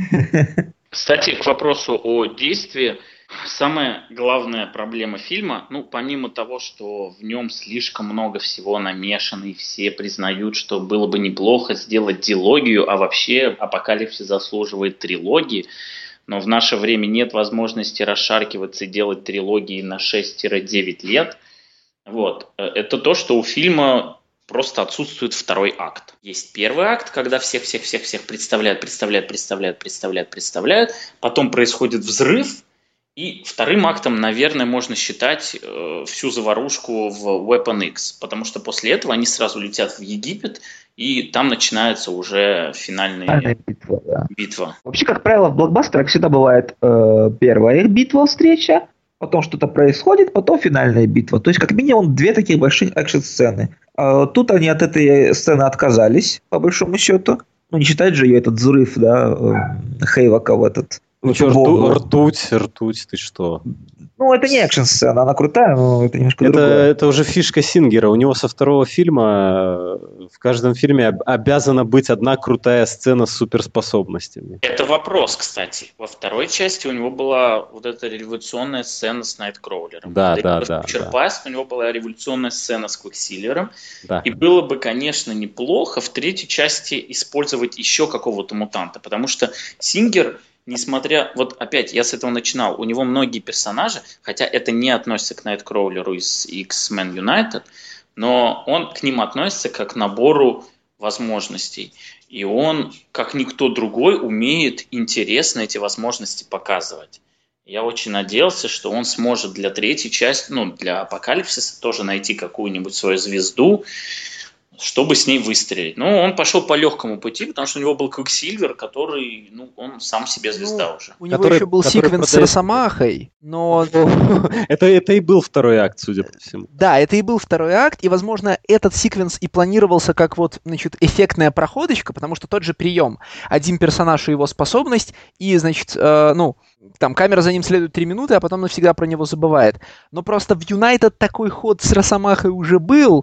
Кстати, к вопросу о действии. Самая главная проблема фильма, ну, помимо того, что в нем слишком много всего намешано, и все признают, что было бы неплохо сделать дилогию, а вообще Апокалипсис заслуживает трилогии, но в наше время нет возможности расшаркиваться и делать трилогии на шесть-девять лет. Вот. Это то, что у фильма просто отсутствует второй акт. Есть первый акт, когда всех-всех-всех-всех представляют, представляют, представляют, представляют, представляют, потом происходит взрыв. И вторым актом, наверное, можно считать э, всю заварушку в Weapon X, потому что после этого они сразу летят в Египет, и там начинается уже финальная Финальная битва, да. битва. Вообще, как правило, в блокбастерах всегда бывает э, первая их битва, встреча, потом что-то происходит, потом финальная битва. То есть, как минимум, две таких больших экшн-сцены. Э, тут они от этой сцены отказались, по большому счету. Ну, не считать же ее этот взрыв, да, э, Хейвока в этот... Ну что, рту, ртуть, ртуть, ты что? Ну, это не экшн-сцена, она крутая, но это немножко это, другое. Это уже фишка Сингера. У него со второго фильма в каждом фильме обязана быть одна крутая сцена с суперспособностями. Это вопрос, кстати. Во второй части у него была вот эта революционная сцена с Найткроулером. Да, да, да. Черпаст, да. У него была революционная сцена с Квиксильвером. Да. И было бы, конечно, неплохо в третьей части использовать еще какого-то мутанта, потому что Сингер... Несмотря, вот опять, я с этого начинал, у него многие персонажи, хотя это не относится к Найткроулеру из X-Men United, но он к ним относится как к набору возможностей. И он, как никто другой, умеет интересно эти возможности показывать. Я очень надеялся, что он сможет для третьей части, ну, для Апокалипсиса тоже найти какую-нибудь свою звезду, чтобы с ней выстрелить. Но он пошел по легкому пути, потому что у него был Квиксильвер, который, ну, он сам себе звезда ну, уже. У него который, еще был секвенс продает... с Росомахой, но... это, это и был второй акт, судя по всему. Да, это и был второй акт, и, возможно, этот секвенс и планировался как вот, значит, эффектная проходочка, потому что тот же прием. Один персонаж и его способность, и, значит, э, ну, там камера за ним следует три минуты, а потом навсегда про него забывает. Но просто в Юнайтед такой ход с Росомахой уже был.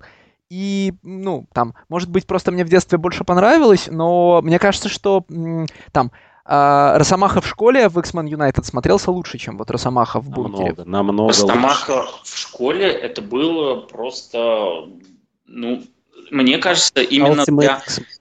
И, ну, там, может быть, просто мне в детстве больше понравилось, но мне кажется, что м, там э, Росомаха в школе в X-Men United смотрелся лучше, чем вот Росомаха в бункере. Намного, намного Росомаха лучше. В школе это было просто, ну, мне кажется, именно для,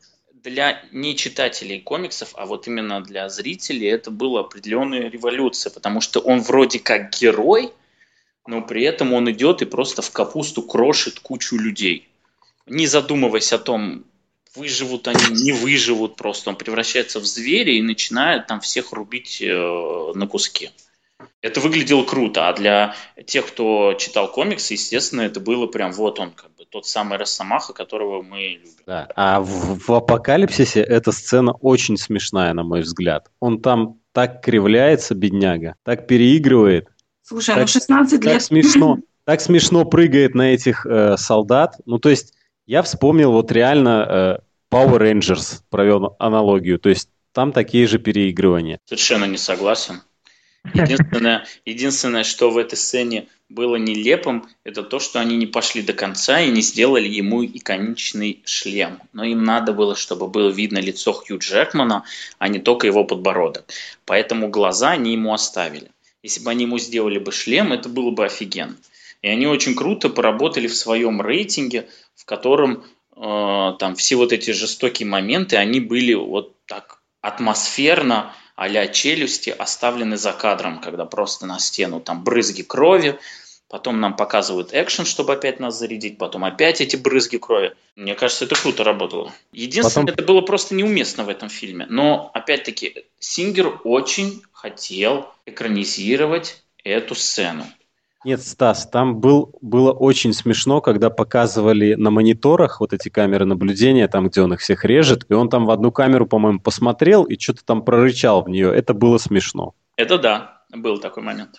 для не читателей комиксов, а вот именно для зрителей это была определенная революция, потому что он вроде как герой, но при этом он идет и просто в капусту крошит кучу людей. Не задумываясь о том, выживут они, не выживут, просто он превращается в зверя и начинает там всех рубить э, на куски. Это выглядело круто, а для тех, кто читал комиксы, естественно, это было прям вот он, как бы тот самый Росомаха, которого мы любим. Да. А в, в Апокалипсисе эта сцена очень смешная, на мой взгляд. Он там так кривляется, бедняга, так переигрывает. Слушай, так, ну шестнадцать лет. Так смешно, так смешно прыгает на этих э, солдат. Ну, то есть, я вспомнил вот реально э, Power Rangers, провел аналогию. То есть, там такие же переигрывания. Совершенно не согласен. Единственное, единственное, что в этой сцене было нелепым, это то, что они не пошли до конца и не сделали ему иконичный шлем. Но им надо было, чтобы было видно лицо Хью Джекмана, а не только его подбородок. Поэтому глаза они ему оставили. Если бы они ему сделали бы шлем, это было бы офигенно. И они очень круто поработали в своем рейтинге, в котором э, там все вот эти жестокие моменты, они были вот так атмосферно, а-ля «Челюсти», оставлены за кадром, когда просто на стену там брызги крови, потом нам показывают экшен, чтобы опять нас зарядить, потом опять эти брызги крови. Мне кажется, это круто работало. Единственное, потом... это было просто неуместно в этом фильме. Но, опять-таки, Сингер очень хотел экранизировать эту сцену. Нет, Стас, там был, было очень смешно, когда показывали на мониторах вот эти камеры наблюдения, там, где он их всех режет, и он там в одну камеру, по-моему, посмотрел и что-то там прорычал в нее. Это было смешно. Это да, был такой момент.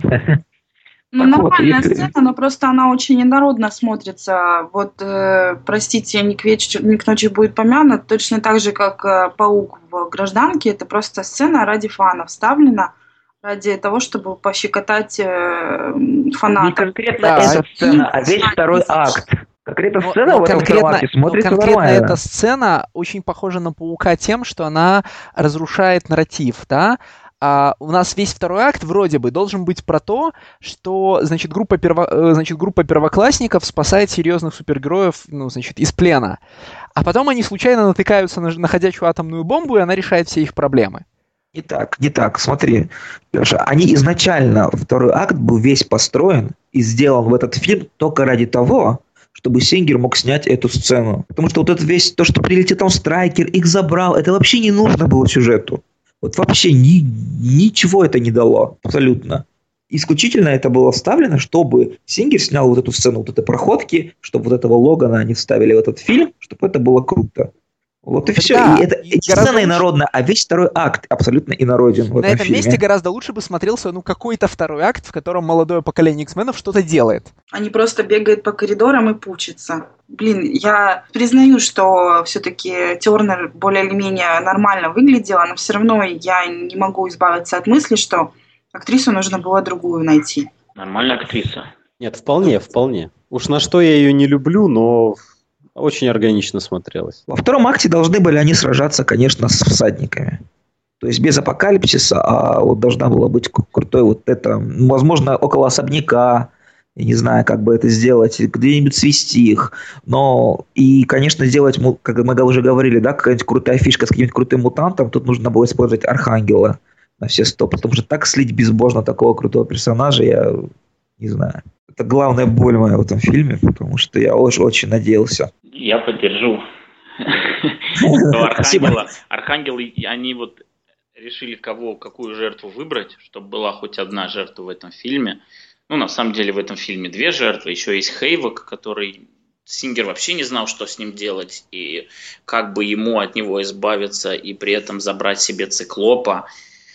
Ну, Так вот, нормальная если- сцена, но просто она очень инородно смотрится. Вот, э, простите, не к вечеру, не к ночи будет помянут, точно так же, как э, паук в «Гражданке», это просто сцена ради фанов вставлена, ради того, чтобы пощекотать э, Не фанатов. конкретно Да, эта и- сцена, а весь и- второй и- акт. Конкретно Но- сцена но в этом конкретно, формате но смотрится конкретно нормально. эта сцена очень похожа на Паука тем, что она разрушает нарратив, да? А у нас весь второй акт вроде бы должен быть про то, что, значит, группа, перво... э, значит, группа первоклассников спасает серьезных супергероев, ну, значит, из плена. А потом они случайно натыкаются на, на ходячую атомную бомбу, и она решает все их проблемы. Не так, не так, смотри, Леша, они изначально, второй акт был весь построен и сделан в этот фильм только ради того, чтобы Сингер мог снять эту сцену. Потому что вот это весь, то, что прилетел там Страйкер, их забрал, это вообще не нужно было сюжету. Вот вообще ни, ничего это не дало, абсолютно. Исключительно это было вставлено, чтобы Сингер снял вот эту сцену, вот этой проходки, чтобы вот этого Логана они вставили в этот фильм, чтобы это было круто. Вот и Так все. да, И это и и гораздо сцена лучше- инородна, а весь второй акт абсолютно инороден в На этом этом фильме. месте гораздо лучше бы смотрелся, ну, какой-то второй акт, в котором молодое поколение X-менов что-то делает. Они просто бегают по коридорам и пучатся. Блин, я признаю, что все-таки Тернер более или менее нормально выглядела, но все равно я не могу избавиться от мысли, что актрису нужно было другую найти. Нормальная актриса. Нет, вполне, вполне. Уж на что я ее не люблю, но очень органично смотрелась. Во втором акте должны были они сражаться, конечно, с всадниками. То есть без апокалипсиса, а вот должна была быть кру- крутой вот это, ну, возможно, около особняка, я не знаю, как бы это сделать, где-нибудь свести их. Но и, конечно, сделать, му- как мы уже говорили, да, какая-нибудь крутая фишка с каким-нибудь крутым мутантом, тут нужно было использовать Архангела на все сто, потому что так слить безбожно такого крутого персонажа, я не знаю. Это главная боль моя в этом фильме, потому что я очень-очень надеялся. Я поддержу. Что Спасибо. Архангела, Архангелы, они вот решили, кого, какую жертву выбрать, чтобы была хоть одна жертва в этом фильме. Ну, на самом деле, в этом фильме две жертвы. Еще есть Хейвок, который Сингер вообще не знал, что с ним делать, и как бы ему от него избавиться, и при этом забрать себе Циклопа.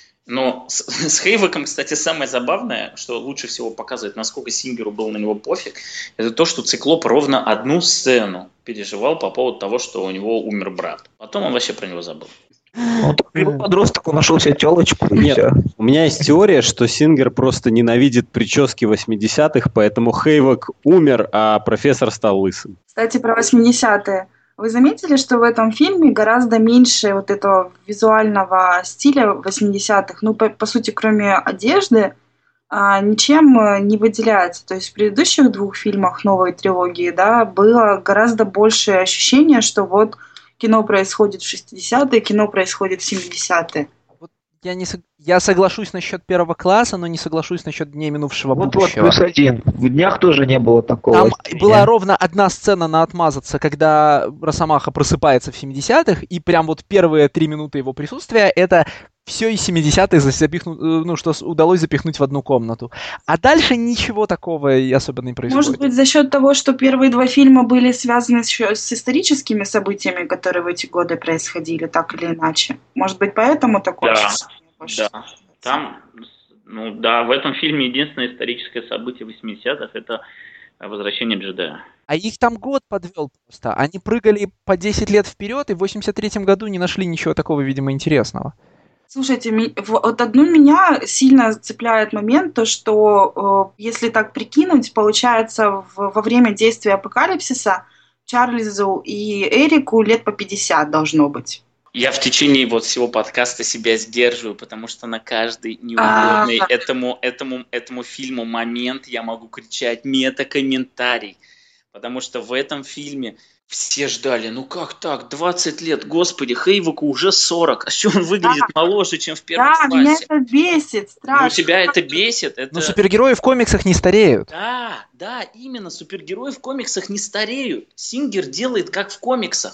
Но с, с Хейвоком, кстати, самое забавное, что лучше всего показывает, насколько Сингеру было на него пофиг, это то, что Циклоп ровно одну сцену переживал по поводу того, что у него умер брат. Потом он вообще про него забыл. Он такой был подросток, он нашел себе телочку, и Нет. все. У меня есть теория, что Сингер просто ненавидит прически восьмидесятых, поэтому Хейвок умер, а профессор стал лысым. Кстати, про восьмидесятые. Вы заметили, что в этом фильме гораздо меньше вот этого визуального стиля восьмидесятых? Ну, по, по сути, кроме одежды, а, ничем э, не выделяется. То есть в предыдущих двух фильмах новой трилогии, да, было гораздо больше ощущения, что вот кино происходит в шестидесятые, кино происходит в семидесятые. Вот я, не сог- я соглашусь насчет первого класса, но не соглашусь насчет Дней минувшего Вот вот будущего. плюс один. В днях тоже не было такого. Там ощущения. была ровно одна сцена на отмазаться, когда Росомаха просыпается в семидесятых, и прям вот первые три минуты его присутствия — это все из семидесятых запихну- э, ну, что с- удалось запихнуть в одну комнату. А дальше ничего такого и особо не происходит. Может быть, за счет того, что первые два фильма были связаны еще с историческими событиями, которые в эти годы происходили, так или иначе. Может быть, поэтому такое Да, ощущение больше. Да, там, ну да, в этом фильме единственное историческое событие восьмидесятых – это возвращение джедая. А их там год подвел просто. Они прыгали по десять лет вперед, и в восемьдесят третьем году не нашли ничего такого, видимо, интересного. Слушайте, ми- в- вот одну меня сильно цепляет момент, то что, э, если так прикинуть, получается, в- во время действия апокалипсиса Чарльзу и Эрику лет по пятьдесят должно быть. Я в течение вот всего подкаста себя сдерживаю, потому что на каждый неугодный А. этому, этому, этому фильму момент я могу кричать мета-комментарий. Потому что в этом фильме все ждали, ну как так, двадцать лет, господи, Хейвоку уже сорок, а что он выглядит моложе, чем в первом Да, меня классе? это бесит, страшно. Ну тебя это бесит, это... Но супергерои в комиксах не стареют. Да, да, именно, супергерои в комиксах не стареют. Сингер делает как в комиксах.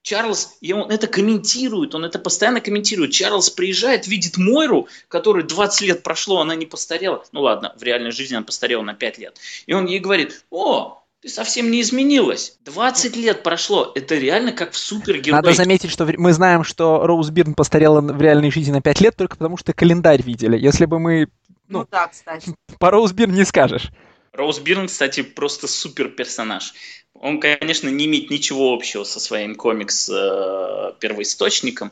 Чарльз, и он это комментирует, он это постоянно комментирует. Чарльз приезжает, видит Мойру, которой двадцать лет прошло, она не постарела. Ну ладно, в реальной жизни она постарела на пять лет. И он ей говорит: о, ты совсем не изменилась. двадцать лет прошло. Это реально как в супергерое. Надо заметить, что мы знаем, что Роуз Бирн постарела в реальной жизни на пять лет только потому, что календарь видели. Если бы мы... Ну, ну да, кстати. По Роуз Бирн не скажешь. Роуз Бирн, кстати, просто супер персонаж. Он, конечно, не имеет ничего общего со своим комикс-первоисточником,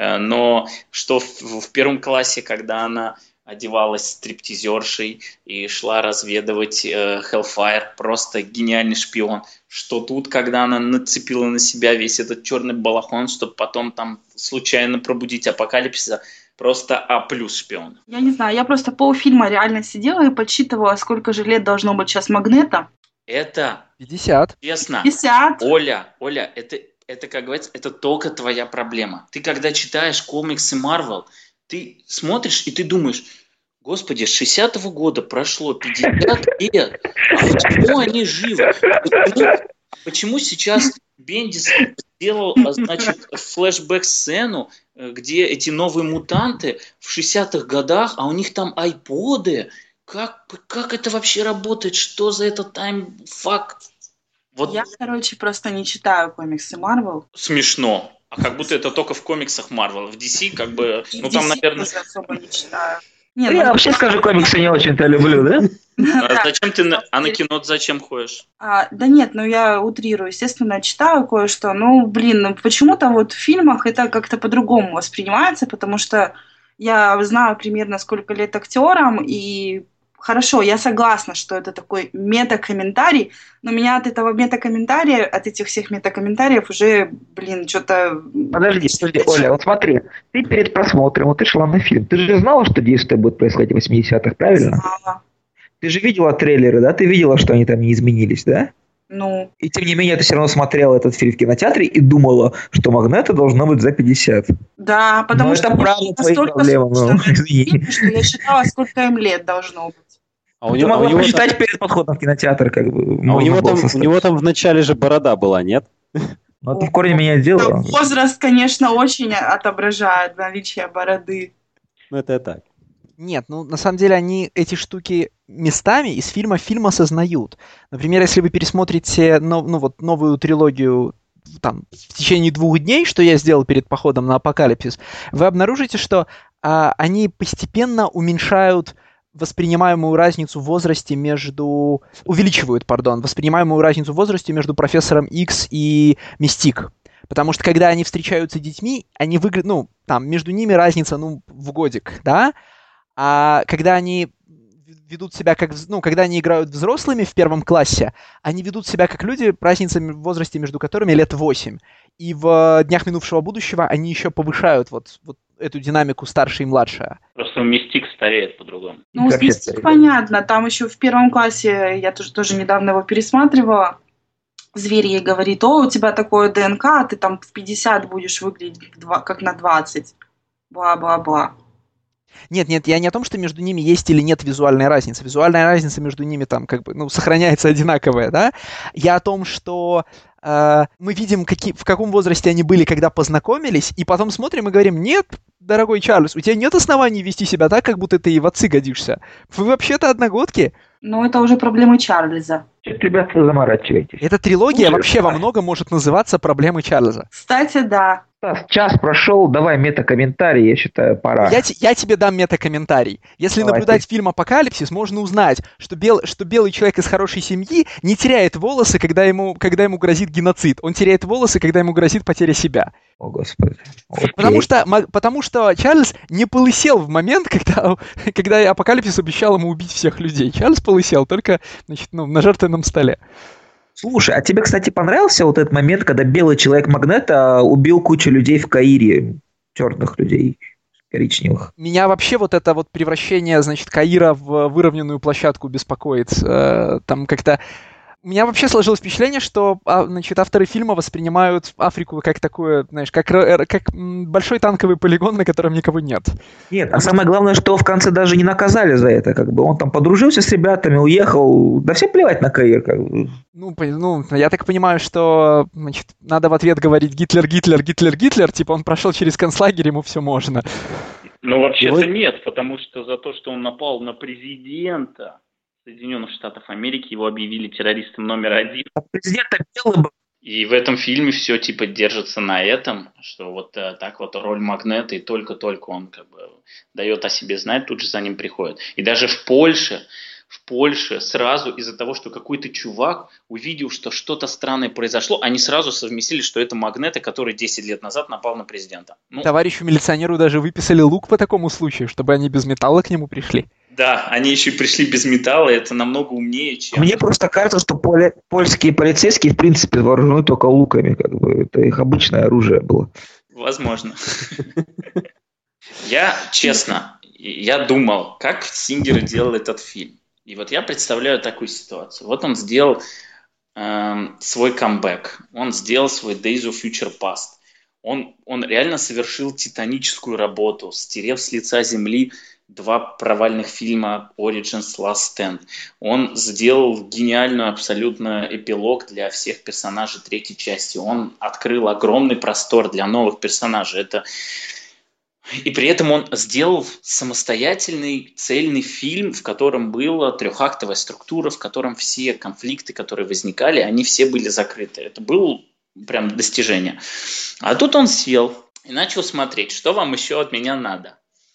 но что в, в первом классе, когда она одевалась стриптизершей и шла разведывать э, Hellfire, просто гениальный шпион. Что тут, когда она нацепила на себя весь этот черный балахон, чтобы потом там случайно пробудить апокалипсиса, просто А плюс шпион. Я не знаю, я просто полфильма реально сидела и подсчитывала, сколько же лет должно быть сейчас Магнета. Это... пятьдесят. Честно. пятьдесят. Оля, Оля, это, это, как говорится, это только твоя проблема. Ты когда читаешь комиксы Marvel, ты смотришь и ты думаешь: господи, с шестидесятого года прошло пятьдесят лет, а почему они живы? Почему, почему сейчас Бендис сделал, значит, флешбэк-сцену, где эти новые мутанты в шестидесятых годах, а у них там айподы? Как, как это вообще работает? Что за это таймфак? Вот. Я, короче, просто не читаю комиксы Marvel. Смешно. А как будто это только в комиксах Marvel. В ди си как бы... И ну там, ди си наверное... тоже особо не читаю. Не, Я ну, вообще, скажу, комиксы не очень-то люблю, да? А зачем ты... на- А на кино зачем ходишь? А, да нет, ну я утрирую. Естественно, читаю кое-что. Ну, блин, ну, почему-то вот в фильмах это как-то по-другому воспринимается, потому что я знаю примерно, сколько лет актерам, и хорошо, я согласна, что это такой мета-комментарий, но меня от этого мета-комментария, от этих всех мета-комментариев уже, блин, что-то... Подожди, подожди, Оля, вот смотри, ты перед просмотром, вот ты шла на фильм, ты же знала, что действие будет происходить в восьмидесятых, правильно? Знала. Ты же видела трейлеры, да? Ты видела, что они там не изменились, да? Ну, И тем не менее, ты все равно смотрела этот фильм в кинотеатре и думала, что Магнета должно быть за пятьдесят. да, потому Но что это мне правда твои настолько проблемы, скучно ну, на этом извини. фильме, что я считала, сколько им лет должно быть. А у Ты него, а у могла него почитать перед подходом в кинотеатр, как бы. там, а у можно него было там, у составить. него там в начале же борода была, нет? Но это в корне меняет дело. Там возраст, конечно, очень отображает наличие бороды. Ну, это я так. Нет, ну на самом деле они эти штуки местами из фильма в фильм осознают. Например, если вы пересмотрите нов- ну, вот, новую трилогию там, в течение двух дней, что я сделал перед походом на Апокалипсис, вы обнаружите, что а, они постепенно уменьшают воспринимаемую разницу в возрасте между... увеличивают, пардон, воспринимаемую разницу в возрасте между Профессором Икс и Мистик. Потому что когда они встречаются с детьми, они выглядят... Ну, там, между ними разница, ну, в годик, да? А когда они ведут себя как... Ну, когда они играют взрослыми в первом классе, они ведут себя как люди, разница в возрасте между которыми лет восемь. И в «Днях минувшего будущего» они еще повышают вот, вот эту динамику старшая и младшая. Просто Мистик стареет по-другому. Ну, с Вообще Мистик старик. понятно. Там еще в первом классе, я тоже, тоже недавно его пересматривала, Зверь ей говорит: о, у тебя такое ДНК, а ты там в пятьдесят будешь выглядеть в два- как на двадцать. Бла-бла-бла. Нет, нет, я не о том, что между ними есть или нет визуальная разница. Визуальная разница между ними там как бы, ну, сохраняется одинаковая, да? Я о том, что э, мы видим, какие, в каком возрасте они были, когда познакомились, и потом смотрим и говорим: нет, дорогой Чарльз, у тебя нет оснований вести себя так, как будто ты и в отцы годишься. Вы вообще-то одногодки. Но это уже проблемы Чарльза. Что-то, ребята, заморачиваетесь. Эта трилогия Слушай, вообще во Стас. многом может называться «Проблемы Чарльза». Кстати, да. Стас, час прошел, давай мета-комментарий, я считаю, пора. Я, те- я тебе дам метакомментарий. Если Давай наблюдать фильм «Апокалипсис», можно узнать, что, бел- что белый человек из хорошей семьи не теряет волосы, когда ему, когда ему грозит геноцид. Он теряет волосы, когда ему грозит потеря себя. О, Господи. Окей. Потому что, ма- потому что Чарльз не полысел в момент, когда, когда Апокалипсис обещал ему убить всех людей. Чарльз полысел только, значит, ну, на жертвенном столе. Слушай, а тебе, кстати, понравился вот этот момент, когда белый человек Магнета убил кучу людей в Каире, черных людей, коричневых? Меня вообще вот это вот превращение, значит, Каира в выровненную площадку беспокоит. Э, Там как-то У меня вообще сложилось впечатление, что а, значит, авторы фильма воспринимают Африку как такое, знаешь, как, как большой танковый полигон, на котором никого нет. Нет, а самое главное, что в конце даже не наказали за это. Как бы он там подружился с ребятами, уехал. Да все плевать на Каир. Как бы. Ну, ну, я так понимаю, что значит, надо в ответ говорить «Гитлер, Гитлер, Гитлер, Гитлер», типа он прошел через концлагерь, ему все можно. Ну, вообще-то нет, потому что за то, что он напал на президента Соединенных Штатов Америки, его объявили террористом номер один. А президента белый был. И в этом фильме все типа держится на этом, что вот э, так вот роль магнета, и только-только он как бы дает о себе знать, тут же за ним приходит. И даже в Польше, в Польше сразу из-за того, что какой-то чувак увидел, что что-то странное произошло, они сразу совместили, что это магнеты, который десять лет назад напал на президента. Ну, товарищу милиционеру даже выписали лук по такому случаю, чтобы они без металла к нему пришли. Да, они еще и пришли без металла, это намного умнее, чем... Мне просто кажется, что поли- польские полицейские, в принципе, вооружены только луками, как бы, это их обычное оружие было. Возможно. Я, честно, я думал, как Сингер делал этот фильм. И вот я представляю такую ситуацию. Вот он сделал э, свой камбэк, он сделал свой Days of Future Past. Он, он реально совершил титаническую работу, стерев с лица земли два провальных фильма Origins, Last Stand. Он сделал гениальную абсолютно эпилог для всех персонажей третьей части. Он открыл огромный простор для новых персонажей. Это... И при этом он сделал самостоятельный цельный фильм, в котором была трехактовая структура, в котором все конфликты, которые возникали, они все были закрыты. Это было прям достижение. А тут он сел и начал смотреть, что вам еще от меня надо.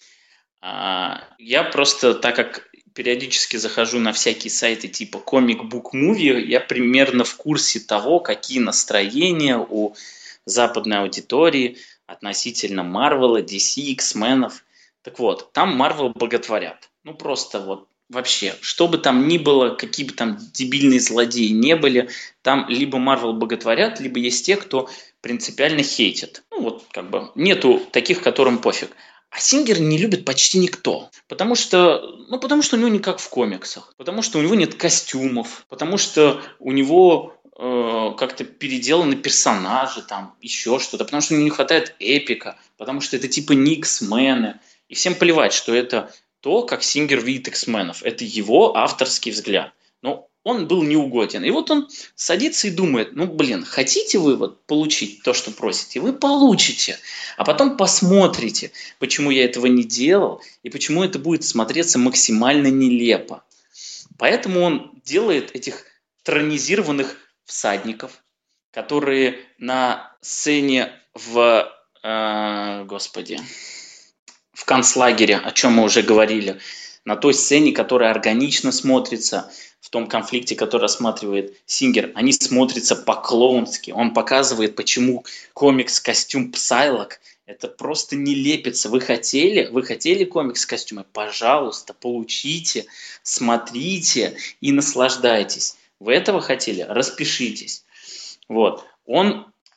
Я просто, так как периодически захожу на всякие сайты типа Comic Book Movie, я примерно в курсе того, какие настроения у западной аудитории относительно Марвела, ди си, X-менов. Так вот, там Марвел боготворят. Ну просто вот вообще, что бы там ни было, какие бы там дебильные злодеи не были, там либо Марвел боготворят, либо есть те, кто принципиально хейтит. Ну вот как бы нету таких, которым пофиг. А Сингер не любит почти никто, потому что, ну, потому что у него не как в комиксах, потому что у него нет костюмов, потому что у него э, как-то переделаны персонажи, там еще что-то, потому что у него не хватает эпика, потому что это типа не X-мены. И всем плевать, что это то, как Сингер видит X-менов. Это его авторский взгляд. Но он был неугоден. И вот он садится и думает, ну, блин, хотите вы вот получить то, что просите? Вы получите. А потом посмотрите, почему я этого не делал, и почему это будет смотреться максимально нелепо. Поэтому он делает этих тронизированных всадников, которые на сцене в, э, господи, в концлагере, о чем мы уже говорили, на той сцене, которая органично смотрится в том конфликте, который рассматривает Сингер, они смотрятся по-клоунски. Он показывает, почему комикс-костюм Psylocke – это просто не лепится. Вы хотели, вы хотели комикс-костюмы? Пожалуйста, получите, смотрите и наслаждайтесь. Вы этого хотели? Распишитесь. Вот. Он э,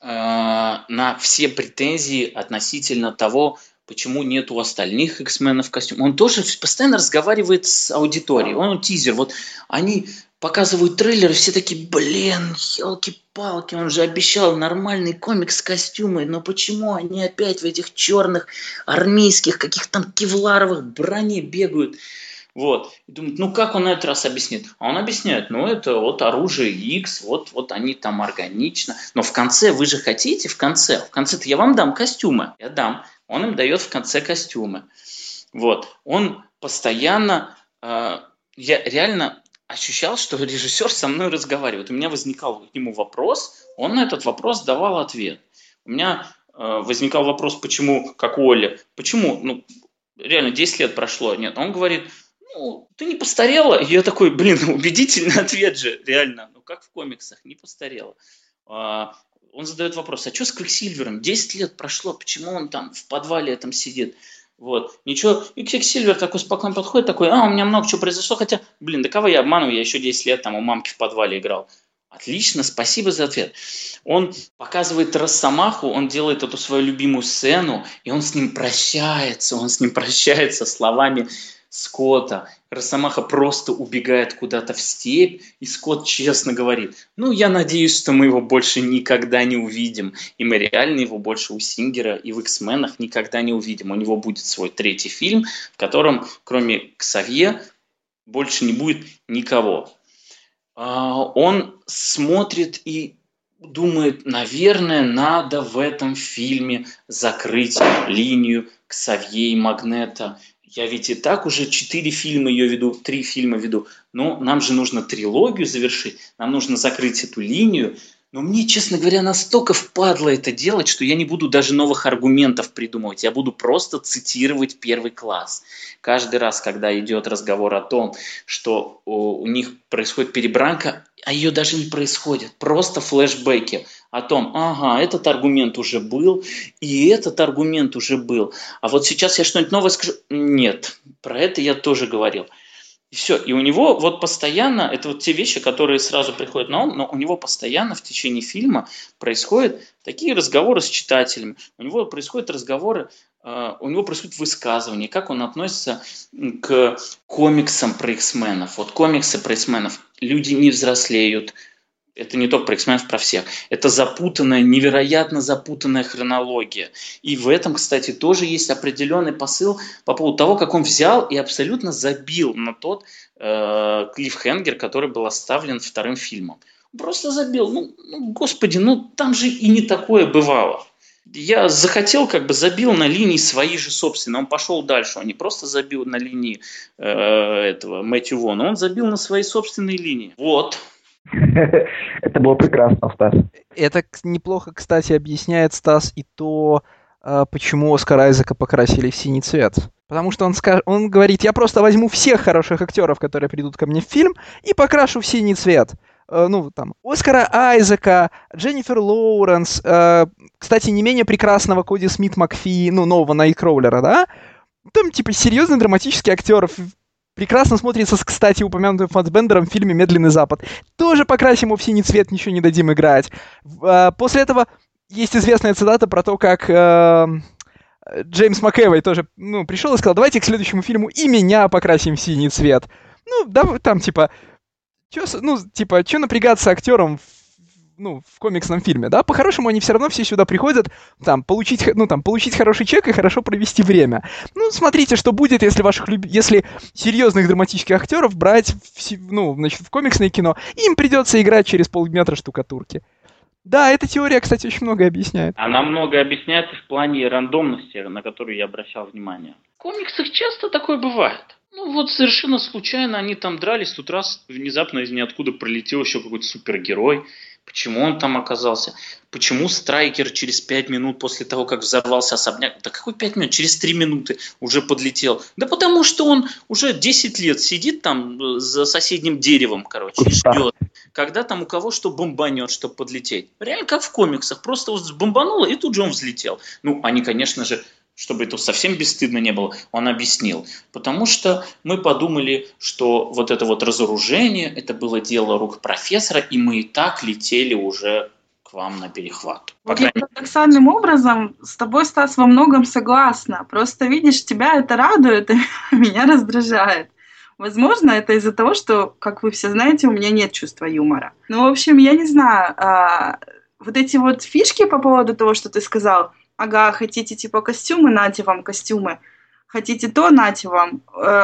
на все претензии относительно того, почему нет у остальных X-менов костюм. Он тоже постоянно разговаривает с аудиторией. Он тизер. Вот они показывают трейлеры, все такие, блин, елки-палки, он же обещал нормальный комикс-костюмы, но почему они опять в этих черных армейских каких-то там кевларовых броне бегают? Вот. И думают, ну как он на этот раз объяснит? А он объясняет, ну это вот оружие X, вот, вот они там органично. Но в конце, вы же хотите, в конце, в конце-то я вам дам костюмы. Я дам. Он им дает в конце костюмы. Вот. Он постоянно... Э, я реально ощущал, что режиссер со мной разговаривает. У меня возникал к нему вопрос, он на этот вопрос давал ответ. У меня э, возникал вопрос, почему, как у Оли, почему, ну, реально десять лет прошло. Нет, он говорит, ну, ты не постарела. И я такой, блин, убедительный ответ же, реально. Ну, как в комиксах, не постарела. Э, Он задает вопрос, а что с Квиксильвером? десять лет прошло, почему он там в подвале этом сидит? Вот, ничего. И Квиксильвер такой спокойно подходит, такой, а, у меня много чего произошло, хотя, блин, да кого я обманываю, я еще десять лет там у мамки в подвале играл. Отлично, спасибо за ответ. Он показывает Росомаху, он делает эту свою любимую сцену, и он с ним прощается, он с ним прощается словами Скотта. Росомаха просто убегает куда-то в степь, и Скотт честно говорит: ну, я надеюсь, что мы его больше никогда не увидим, и мы реально его больше у Сингера и в X-менах никогда не увидим. У него будет свой третий фильм, в котором, кроме Ксавье, больше не будет никого. Он смотрит и думает: наверное, надо в этом фильме закрыть линию Ксавье и Магнета. Я ведь и так уже четыре фильма ее веду, три фильма веду. Но нам же нужно трилогию завершить, нам нужно закрыть эту линию. Но мне, честно говоря, настолько впадло это делать, что я не буду даже новых аргументов придумывать. Я буду просто цитировать первый класс. Каждый раз, когда идет разговор о том, что у них происходит перебранка, а ее даже не происходит. Просто флешбеки о том: ага, этот аргумент уже был, и этот аргумент уже был. А вот сейчас я что-нибудь новое скажу. Нет, про это я тоже говорил. И все. И у него вот постоянно, это вот те вещи, которые сразу приходят на ум, но у него постоянно в течение фильма происходят такие разговоры с читателями. У него происходят разговоры, э, у него происходит высказывание, как он относится к комиксам про X-менов. Вот комиксы про X-менов. Люди не взрослеют. Это не только про X-менов, про всех. Это запутанная, невероятно запутанная хронология. И в этом, кстати, тоже есть определенный посыл по поводу того, как он взял и абсолютно забил на тот э, клиффхенгер, который был оставлен вторым фильмом. Просто забил. Ну, ну, господи, ну там же и не такое бывало. Я захотел, как бы забил на линии свои же собственные. Он пошел дальше. Он не просто забил на линии э, этого Мэтью Вона, он забил на свои собственные линии. Вот. Это было прекрасно, Стас. Это неплохо, кстати, объясняет, Стас, и то, почему Оскара Айзека покрасили в синий цвет. Потому что он, скаж... он говорит: я просто возьму всех хороших актеров, которые придут ко мне в фильм, и покрашу в синий цвет. Ну, там, Оскара Айзека, Дженнифер Лоуренс, кстати, не менее прекрасного Коди Смит Макфи, ну, нового Найткроулера, да? Там, типа, серьезный драматический актер. Прекрасно смотрится с, кстати, упомянутым Фассбендером в фильме «Медленный Запад». Тоже покрасим его в синий цвет, ничего не дадим играть. После этого есть известная цитата про то, как э, Джеймс МcAvoy тоже, ну, пришел и сказал: давайте к следующему фильму и меня покрасим в синий цвет. Ну, да, там, типа, чё, ну, типа, чё напрягаться актером в, ну, в комиксном фильме, да? По-хорошему, они все равно все сюда приходят, там, получить, ну, там, получить хороший чек и хорошо провести время. Ну, смотрите, что будет, если ваших люб... если серьезных драматических актеров брать в, ну, значит, в комиксное кино, им придется играть через полметра штукатурки. Да, эта теория, кстати, очень многое объясняет. Она многое объясняет в плане рандомности, на которую я обращал внимание. В комиксах часто такое бывает. Ну вот совершенно случайно они там дрались, тут раз внезапно из ниоткуда пролетел еще какой-то супергерой. Почему он там оказался? Почему Страйкер через пять минут после того, как взорвался особняк, да какой пять минут, через три минуты уже подлетел? Да потому что он уже десять лет сидит там за соседним деревом, короче, и ждет, когда там у кого что бомбанет, чтобы подлететь. Реально как в комиксах, просто вот бомбануло, и тут же он взлетел. Ну, они, конечно же, чтобы это совсем бесстыдно не было, он объяснил. Потому что мы подумали, что вот это вот разоружение, это было дело рук профессора, и мы и так летели уже к вам на перехват. Вот я парадоксальным образом с тобой, Стас, во многом согласна. Просто, видишь, тебя это радует, и меня раздражает. Возможно, это из-за того, что, как вы все знаете, у меня нет чувства юмора. Ну, в общем, я не знаю. А, вот эти вот фишки по поводу того, что ты сказал: ага, хотите типа костюмы, нате вам костюмы. Хотите то, нате вам.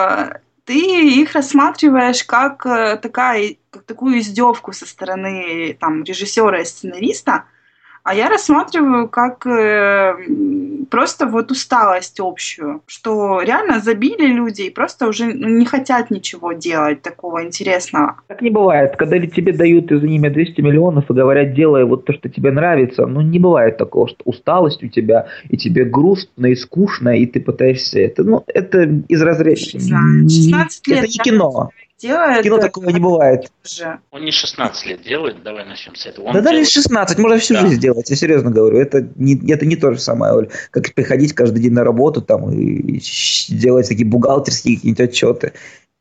Ты их рассматриваешь как, такая, как такую издевку со стороны там, режиссера и сценариста, а я рассматриваю как э, просто вот усталость общую, что реально забили люди и просто уже ну, не хотят ничего делать такого интересного. Так не бывает. Когда тебе дают, извини меня, двести миллионов и говорят: делай вот то, что тебе нравится, ну не бывает такого, что усталость у тебя, и тебе грустно и скучно, и ты пытаешься это, ну это из разряда. шестнадцать лет. Это не кино. Делает, кино такого не бывает. Он не шестнадцать лет делает, давай начнем с этого. Он да делает... даже шестнадцать, можно всю да. жизнь делать, я серьезно говорю. Это не, это не то же самое, Оль, как приходить каждый день на работу там, и делать такие бухгалтерские какие-нибудь отчеты.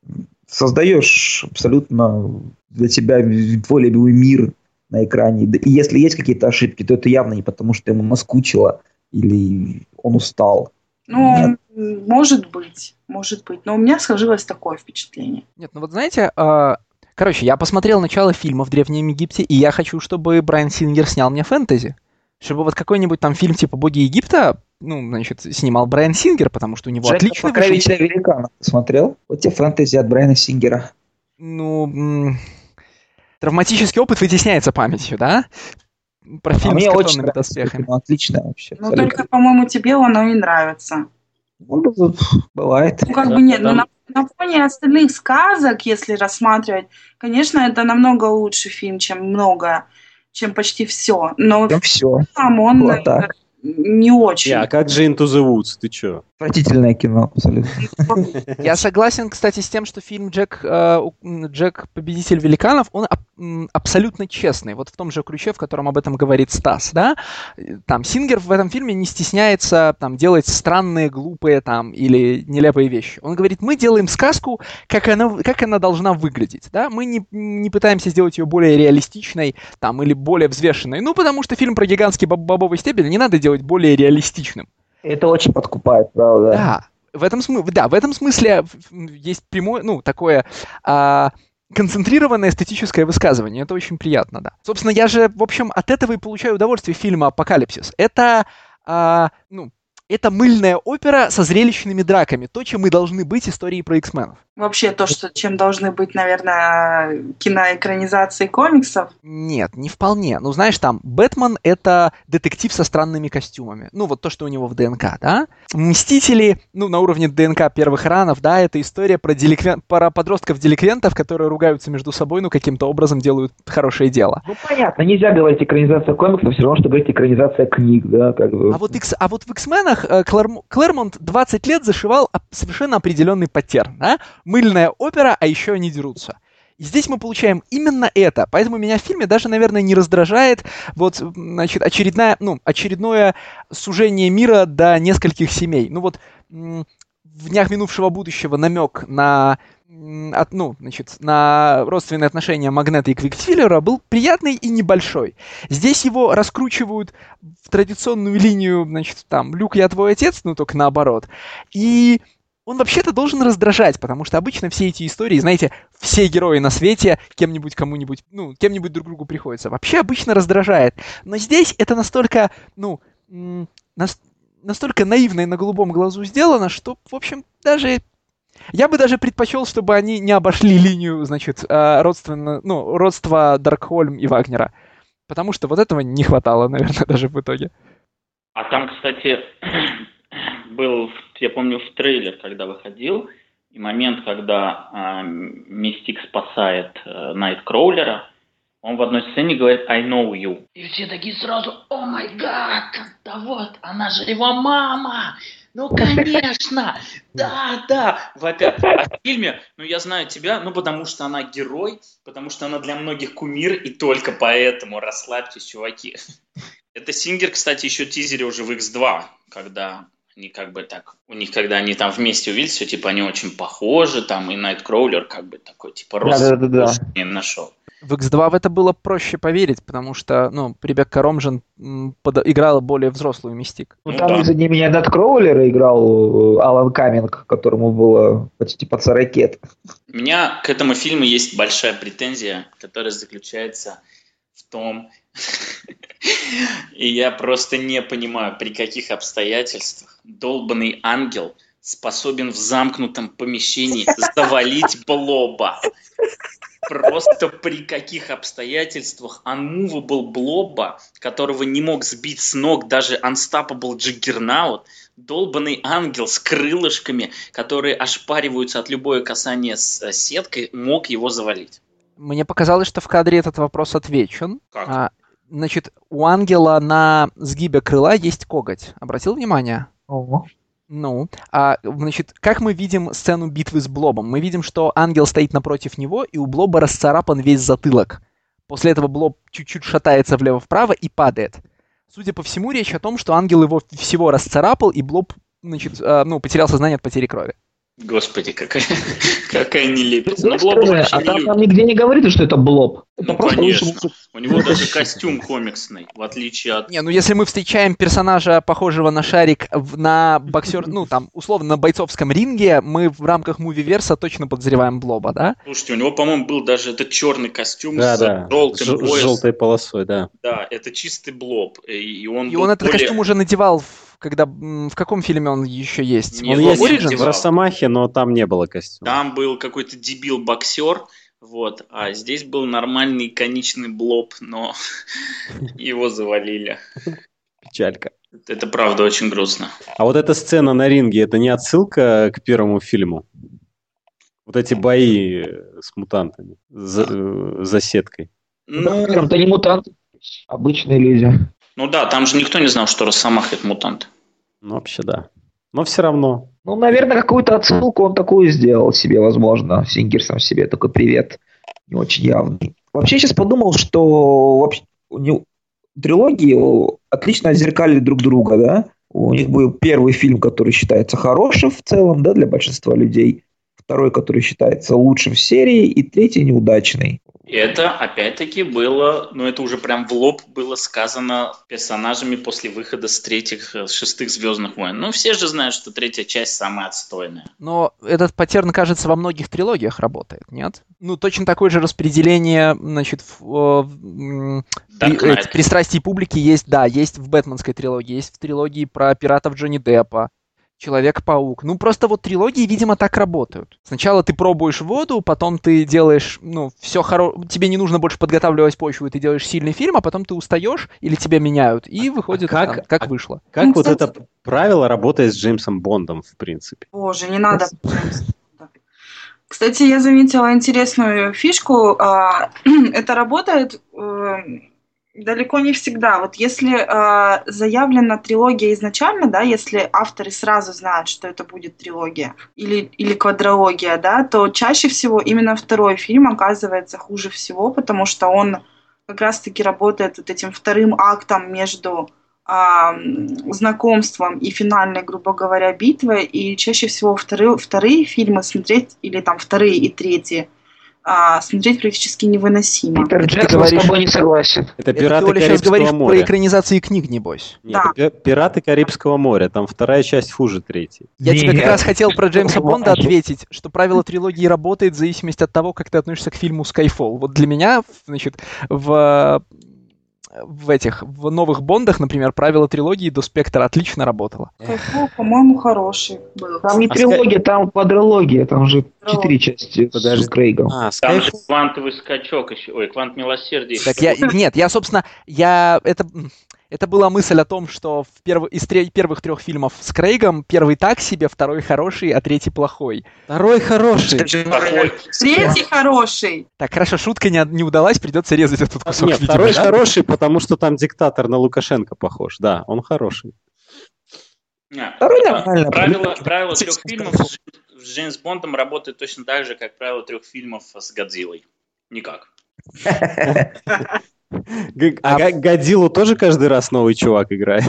Создаешь абсолютно для тебя твой любимый мир на экране. И если есть какие-то ошибки, то это явно не потому, что ему наскучило или он устал. Ну, Может быть, может быть. Но у меня сложилось такое впечатление. Нет, ну вот знаете, э, короче, я посмотрел начало фильма в Древнем Египте, и я хочу, чтобы Брайан Сингер снял мне фэнтези. Чтобы вот какой-нибудь там фильм типа «Боги Египта», ну, значит, снимал Брайан Сингер, потому что у него Джека отличный «Покровителя великанов» смотрел? Вот тебе фэнтези от Брайана Сингера. Ну, м- травматический опыт вытесняется памятью, да? Про А фильм мне с очень картонными нравится, доспехами. ну, отлично вообще. Но только, по-моему, тебе оно и нравится. Ну, бывает. Ну, как Да, бы нет, да. но на, на фоне остальных сказок, если рассматривать, конечно, это намного лучше фильм, чем многое, чем почти все. Но Прям все. там он Вот так. не очень. Не, а как же Into the Woods? Ты чё? Отвратительное кино, абсолютно. Я согласен, кстати, с тем, что фильм «Джек, э, у- Джек Победитель великанов», он аб- м, абсолютно честный. Вот в том же ключе, в котором об этом говорит Стас, да? Э, Там Сингер в этом фильме не стесняется там делать странные, глупые там или нелепые вещи. Он говорит, мы делаем сказку, как она, как она должна выглядеть, да? Мы не, не пытаемся сделать ее более реалистичной там или более взвешенной. Ну, потому что фильм про гигантский боб- бобовый стебель не надо делать более реалистичным. Это очень подкупает, правда. Да, в этом смысле, да, в этом смысле есть прямое, ну, такое а, концентрированное эстетическое высказывание. Это очень приятно, да. Собственно, я же, в общем, от этого и получаю удовольствие фильма «Апокалипсис». Это, а, ну, это мыльная опера со зрелищными драками. То, чем мы должны быть историей про X-менов. Вообще то, что, чем должны быть, наверное, киноэкранизации комиксов. Нет, не вполне. Ну, знаешь, там, Бэтмен — это детектив со странными костюмами. Ну, вот то, что у него в ДНК, да? Мстители, ну, на уровне ДНК первых ранов, да, это история про, деликвен... про подростков-деликвентов, которые ругаются между собой, ну, каким-то образом делают хорошее дело. Ну, понятно, нельзя говорить экранизация комиксов, все равно, что говорить экранизация книг, да, как бы. А вот, X... а вот в X-менах э, Клэр- Клэрмонт двадцать лет зашивал об- совершенно определенный паттерн, да? Мыльная опера, а еще они дерутся. И здесь мы получаем именно это. Поэтому меня в фильме даже, наверное, не раздражает вот, значит, очередная, ну, очередное сужение мира до нескольких семей. Ну вот м, в «Днях минувшего будущего» намек на, м, от, ну, значит, на родственные отношения Магнета и Квиксилвера был приятный и небольшой. Здесь его раскручивают в традиционную линию, значит, там, «Люк, я твой отец», ну, только наоборот. И он вообще-то должен раздражать, потому что обычно все эти истории, знаете, все герои на свете кем-нибудь, кому-нибудь, ну, кем-нибудь друг другу приходится. Вообще обычно раздражает. Но здесь это настолько, ну, м, нас- настолько наивно и на голубом глазу сделано, что, в общем, даже... Я бы даже предпочел, чтобы они не обошли линию, значит, э, родственно, ну, родства Даркхольм и Вагнера. Потому что вот этого не хватало, наверное, даже в итоге. А там, кстати, был, я помню, в трейлер, когда выходил, и момент, когда э, Мистик спасает э, Найткроулера, он в одной сцене говорит «I know you». И все такие сразу «О май гад, да вот, она же его мама!» Ну, конечно! Да, да! Во-первых, а в фильме, ну, я знаю тебя, ну, потому что она герой, потому что она для многих кумир, и только поэтому расслабьтесь, чуваки. Это Сингер, кстати, еще тизере уже в икс два, когда они как бы так, у них, когда они там вместе увидели, все, типа, они очень похожи, там, и Найткроулер как бы такой, типа, рост Да-да-да-да. не нашел. В икс два в это было проще поверить, потому что, ну, Ребекка Ромжен м, под- играла более взрослую Мистик. Ну, Ну там да. из-за не меня Даткроулера играл э, Алан Каминг, которому было почти под сорок лет. У меня к этому фильму есть большая претензия, которая заключается в том, и я просто не понимаю, при каких обстоятельствах долбанный ангел способен в замкнутом помещении завалить Блоба. Просто при каких обстоятельствах unmovable Блоба, которого не мог сбить с ног даже unstoppable Джиггернаут, долбанный ангел с крылышками, которые ошпариваются от любое касание с э, сеткой, мог его завалить. Мне показалось, что в кадре этот вопрос отвечен. Как? А, значит, у ангела на сгибе крыла есть коготь. Обратил внимание? Ого. Ну, а, значит, как мы видим сцену битвы с Блобом? Мы видим, что ангел стоит напротив него, и у Блоба расцарапан весь затылок. После этого Блоб чуть-чуть шатается влево-вправо и падает. Судя по всему, речь о том, что ангел его всего расцарапал, и Блоб, значит, э, ну, потерял сознание от потери крови. Господи, какая, какая нелепица. Ну, С Блоба другой стороны, вообще а не там, любят. там нигде не говорится, что это Блоб. Это Ну, просто конечно. вышел- У него даже костюм комиксный, в отличие от... Не, ну если мы встречаем персонажа, похожего на шарик, в- на боксер, ну там, условно, на бойцовском ринге, мы в рамках мувиверса точно подозреваем Блоба, да? Слушайте, у него, по-моему, был даже этот черный костюм Да, с да. желтым Ж- с поясом. желтой полосой, да. Да, это чистый Блоб. И и он И был он этот более- костюм уже надевал, в- когда, м, в каком фильме он еще есть? Не, Он в есть Origins? в Росомахе, но там не было костюма. Там был какой-то дебил-боксер, вот, а здесь был нормальный конечный Блоб, но его завалили. Печалька. Это правда очень грустно. А вот эта сцена на ринге, это не отсылка к первому фильму? Вот эти бои э, с мутантами, за, э, за сеткой. Ну, Там то не мутанты, обычные люди. ну да, там же никто не знал, что Росомаха — это мутант. Ну, вообще, да. Но все равно. Ну, наверное, какую-то отсылку он такую сделал себе, возможно, Сингер сам себе такой привет, не очень явный. Вообще, сейчас подумал, что вообще у него трилогии о, отлично отзеркалили друг друга, да? У них был первый фильм, который считается хорошим в целом, да, для большинства людей, второй, который считается лучшим в серии, и третий неудачный. И это, опять-таки, было, ну это уже прям в лоб было сказано персонажами после выхода с третьих, э, с шестых «Звездных войн». Ну, все же знают, что третья часть самая отстойная. Но этот паттерн, кажется, во многих трилогиях работает, нет? Ну, точно такое же распределение, значит, в, э, в, м, Dark при- Knight. эти пристрастий публики есть, да, есть в Бэтменской трилогии, есть в трилогии про пиратов Джонни Деппа, Человек-паук. Ну, просто вот трилогии, видимо, так работают. Сначала ты пробуешь воду, потом ты делаешь, ну, все хоро... тебе не нужно больше подготавливать почву, и ты делаешь сильный фильм, а потом ты устаешь, или тебя меняют, и выходит как- там, как а- вышло. Как Ну, вот кстати- это правило работает с Джеймсом Бондом, в принципе? Боже, не надо. Кстати, я заметила интересную фишку. а, Это работает э, далеко не всегда. Вот если э, заявлена трилогия изначально, да, если авторы сразу знают, что это будет трилогия или, или квадрология, да, то чаще всего именно второй фильм оказывается хуже всего, потому что он как раз-таки работает вот этим вторым актом между а, знакомством и финальной, грубо говоря, битвой. И чаще всего вторые, вторые фильмы смотреть, или там вторые и третьи, а, смотреть практически невыносимо. Питер ты Джексон говоришь- с тобой не согласен. Это Это «Пираты ты, Оля, сейчас говоришь Карибского про моря». экранизации книг, небось. Нет, Да. это «Пи- «Пираты Карибского моря». Там вторая часть хуже третьей. Я тебе как Нет. раз хотел про Джеймса Бонда Важно. ответить, что правило трилогии работает в зависимости от того, как ты относишься к фильму Skyfall. Вот для меня, значит, в, в этих, в новых Бондах, например, правило трилогии до Спектра отлично работало. Skyfall, по-моему, хороший был. Там не А трилогия, там квадрология, там же четыре части Подожди. с Крейгом. А, Там же Skyfall. квантовый скачок еще, ой, квант милосердия. Так я, нет, я, собственно, я, это, это была мысль о том, что в перв, из тре- первых трех фильмов с Крейгом первый так себе, второй хороший, а третий плохой. Второй хороший. Плохой. Третий хороший. Так, хорошо, шутка не, не удалась, придется резать этот кусок. Нет, видимо, второй да? хороший, потому что там диктатор на Лукашенко похож. Да, он хороший. Не, Второй а, нормально. Правило, правило трех фильмов с, с Джеймс Бондом работает точно так же, как правило трех фильмов с Годзиллой. Никак. Г- А Г- Годзиллу тоже каждый раз новый чувак играет?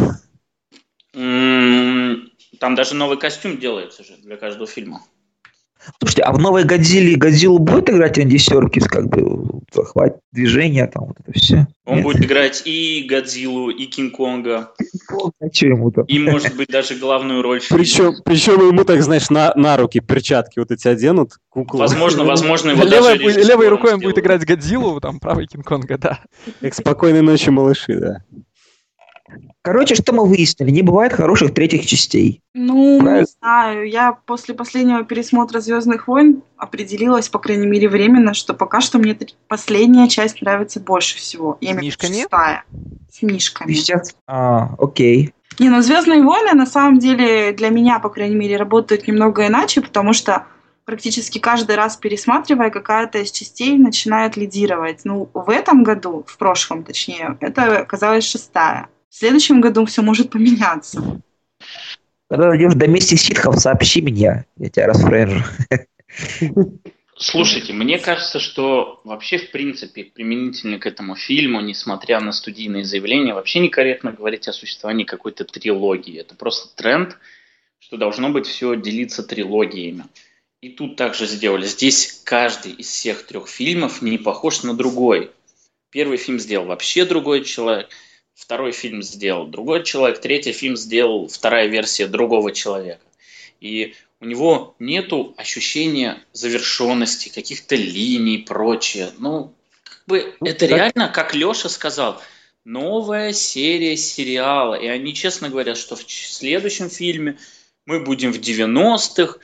М, Там даже новый костюм делается же для каждого фильма. Слушайте, а в новой Годзилле Годзиллу будет играть Энди Серкис, как бы захват движения, там вот это все? Он будет играть и Годзиллу, и Кинг-Конга, А что ему там? и, может быть, даже главную роль в фильме. Причем, причем ему так, знаешь, на, на руки перчатки вот эти оденут, куклу. Возможно, возможно, его Левой, даже режиссером левой рукой он будет сделают. играть Годзиллу, там правой Кинг-Конга, да. Как «Спокойной ночи, малыши», да. Короче, что мы выяснили? Не бывает хороших третьих частей. Ну, Правильно. не знаю. Я после последнего пересмотра «Звездных войн» определилась, по крайней мере, временно, что пока что мне тр- последняя часть нравится больше всего. Я С имею в виду мишками? шестая. С мишками. Сейчас. А, окей. Не, ну «Звездные войны» на самом деле для меня, по крайней мере, работают немного иначе, потому что практически каждый раз пересматривая, какая-то из частей начинает лидировать. Ну, в этом году, в прошлом точнее, это оказалась шестая. В следующем году все может поменяться. Когда дойдешь до мести ситхов, сообщи мне. Я тебя расфренжу. Слушайте, мне кажется, что вообще, в принципе, применительно к этому фильму, несмотря на студийные заявления, вообще некорректно говорить о существовании какой-то трилогии. Это просто тренд, что что должно быть все делиться трилогиями. И тут также сделали. Здесь каждый из всех трех фильмов не похож на другой. Первый фильм сделал вообще другой человек, второй фильм сделал другой человек, третий фильм сделал вторая версия другого человека. И у него нету ощущения завершенности, каких-то линий и прочее. Ну, как бы Ну, это так- реально, как Леша сказал, новая серия сериала. И они честно говорят, что в ч- следующем фильме мы будем в девяностых,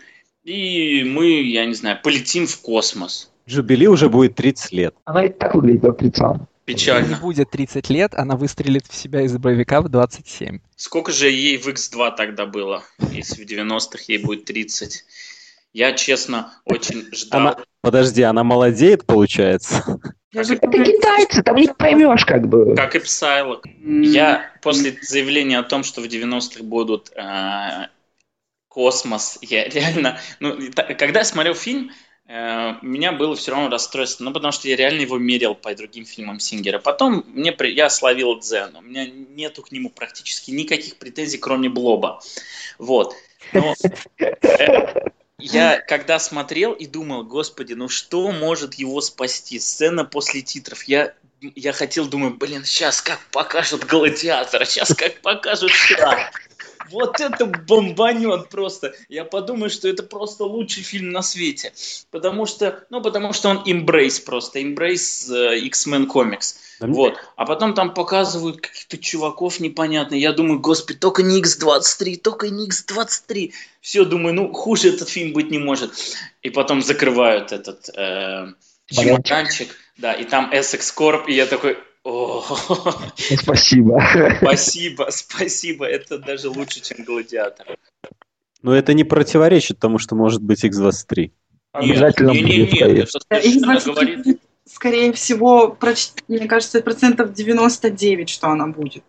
и мы, я не знаю, полетим в космос. Джубили уже будет тридцать лет. Она и так выглядит как тридцать. Не Печально. будет тридцать лет, она выстрелит в себя из боевика в двадцать семь. Сколько же ей в икс два тогда было, если в девяностых ей будет тридцать? Я, честно, очень ждал. Она, подожди, она молодеет, получается? Я же Это говорю, китайцы, там не поймешь, как бы. Как и Psylocke. м, Я после заявления о том, что в девяностых будут э, космос, я реально... Ну, та- когда я смотрел фильм, э, у меня было все равно расстройство, ну, потому что я реально его мерил по другим фильмам Сингера. Потом мне, при- я словил дзен, у меня нету к нему практически никаких претензий, кроме Блоба. Вот. Но э, я когда смотрел и думал, господи, ну что может его спасти? Сцена после титров. Я, я хотел, думаю, блин, сейчас как покажут Гладиатора, сейчас как покажут Шрам. Вот это бомбанет просто. Я подумаю, что это просто лучший фильм на свете. Потому что, ну, потому что он embrace просто, embrace э, X-Men Comics. Да мне- Вот. А потом там показывают каких-то чуваков непонятных. Я думаю, господи, только не икс двадцать три, только не икс двадцать три. Все, думаю, ну, хуже этот фильм быть не может. И потом закрывают этот э, Чемоданчик. чемоданчик. Да, и там Essex Corp, и я такой, о, Спасибо. спасибо, спасибо, это даже лучше, чем Гладиатор. Но это не противоречит тому, что может быть икс двадцать три. Обязательно не, не, будет, нет, конечно. это Икс совершенно двадцать говорит. будет, скорее всего, проч- мне кажется, процентов девяносто девять, что она будет.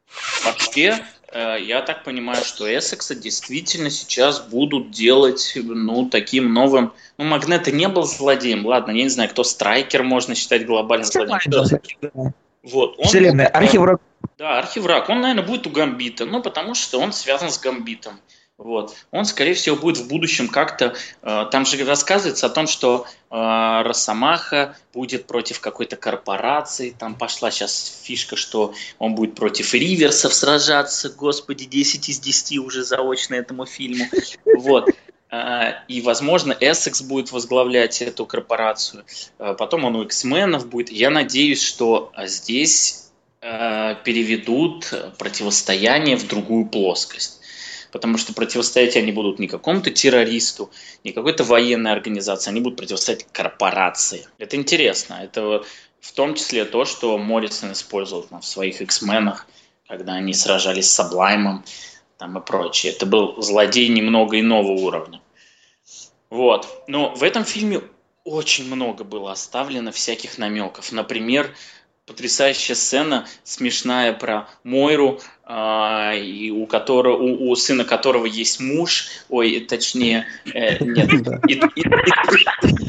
Вообще, э, я так понимаю, что Эссекса действительно сейчас будут делать, ну, таким новым... Ну, Магнето не был злодеем, ладно, я не знаю, кто Страйкер можно считать глобальным злодеем. Кто- Вот, он Вселенная. будет, э, Архивраг. Да, архивраг. Он, наверное, будет у Гамбита, ну, потому что он связан с Гамбитом. Вот. Он, скорее всего, будет в будущем как-то... э, там же рассказывается о том, что э, Росомаха будет против какой-то корпорации. Там пошла сейчас фишка, что он будет против Риверсов сражаться. Господи, десять из десяти уже заочно этому фильму. Вот. Э, И, возможно, Эссекс будет возглавлять эту корпорацию. Э, Потом он у X-менов будет. Я надеюсь, что э, здесь э, переведут противостояние в другую плоскость. Потому что противостоять они будут не какому-то террористу, не какой-то военной организации, они будут противостоять корпорации. Это интересно. Это в том числе то, что Моррисон использовал там, в своих X-менах, когда они сражались с Саблаймом там, и прочее. Это был злодей немного иного уровня. Вот. Но в этом фильме очень много было оставлено всяких намеков. Например, потрясающая сцена, смешная про Мойру, а, и у, которого, у, у сына которого есть муж, ой, точнее, э, нет, и, и- и-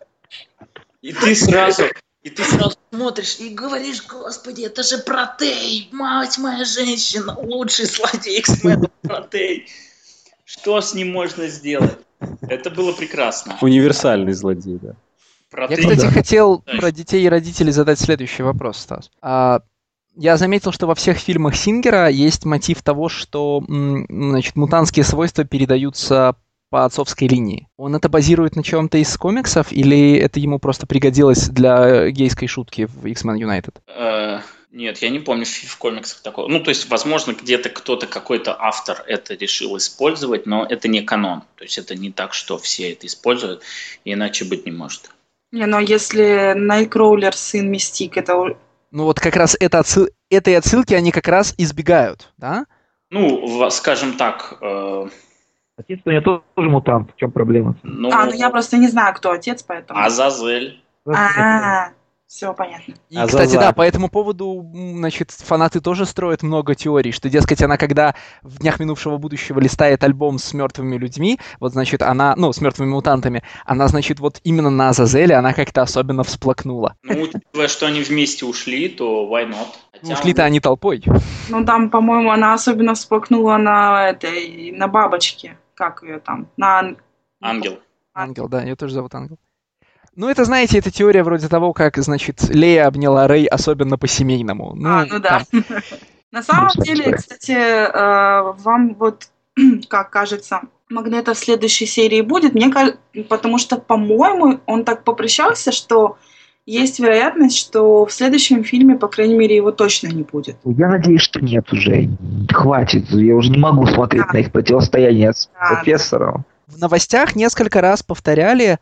и ты сразу, и ты сразу смотришь и говоришь, господи, это же Протей, мать моя женщина, лучший злодей X-Men Протей. Что с ним можно сделать? Это было прекрасно. Универсальный злодей, да. Я, Протей- кстати, да. хотел Да. про детей и родителей задать следующий вопрос, Стас. А, я заметил, что во всех фильмах Сингера есть мотив того, что м, значит, мутантские свойства передаются по отцовской линии. Он это базирует на чем-то из комиксов, или это ему просто пригодилось для гейской шутки в X-Men United? Э, Нет, я не помню в, в комиксах такого. Ну, то есть, возможно, где-то кто-то, какой-то автор это решил использовать, но это не канон. То есть, это не так, что все это используют, иначе быть не может. Не, но если Найткроулер сын Мистик, это у- Ну вот как раз это отсыл- этой отсылки они как раз избегают, да? Ну, в- скажем так, э, Отец у него тоже мутант. В чем проблема? ну, А, ну я просто не знаю, кто отец, поэтому... Азазель. А, Все понятно. И, А кстати, за-за. да, по этому поводу, м, значит, фанаты тоже строят много теорий, что, дескать, она когда в «Днях минувшего будущего» листает альбом с мертвыми людьми, вот, значит, она, ну, с мертвыми мутантами, она, значит, вот именно на Азазеле она как-то особенно всплакнула. Ну, учитывая, что они вместе ушли, то why not? Ну, ушли-то они толпой. Ну, там, по-моему, она особенно всплакнула на этой, на бабочке. Как ее там? На... Ангел. Ангел, да, ее тоже зовут Ангел. Ну, это, знаете, это теория вроде того, как, значит, Лея обняла Рэй особенно по-семейному. Ну, А, ну да. там, На самом деле, кстати, э, вам вот, как кажется, Магнето в следующей серии будет, мне кажется, потому что, по-моему, он так попрощался, что есть вероятность, что в следующем фильме, по крайней мере, его точно не будет. Я надеюсь, что нет уже. Хватит. Я уже не могу смотреть Да. на их противостояние с Да, профессором. в новостях несколько раз повторяли,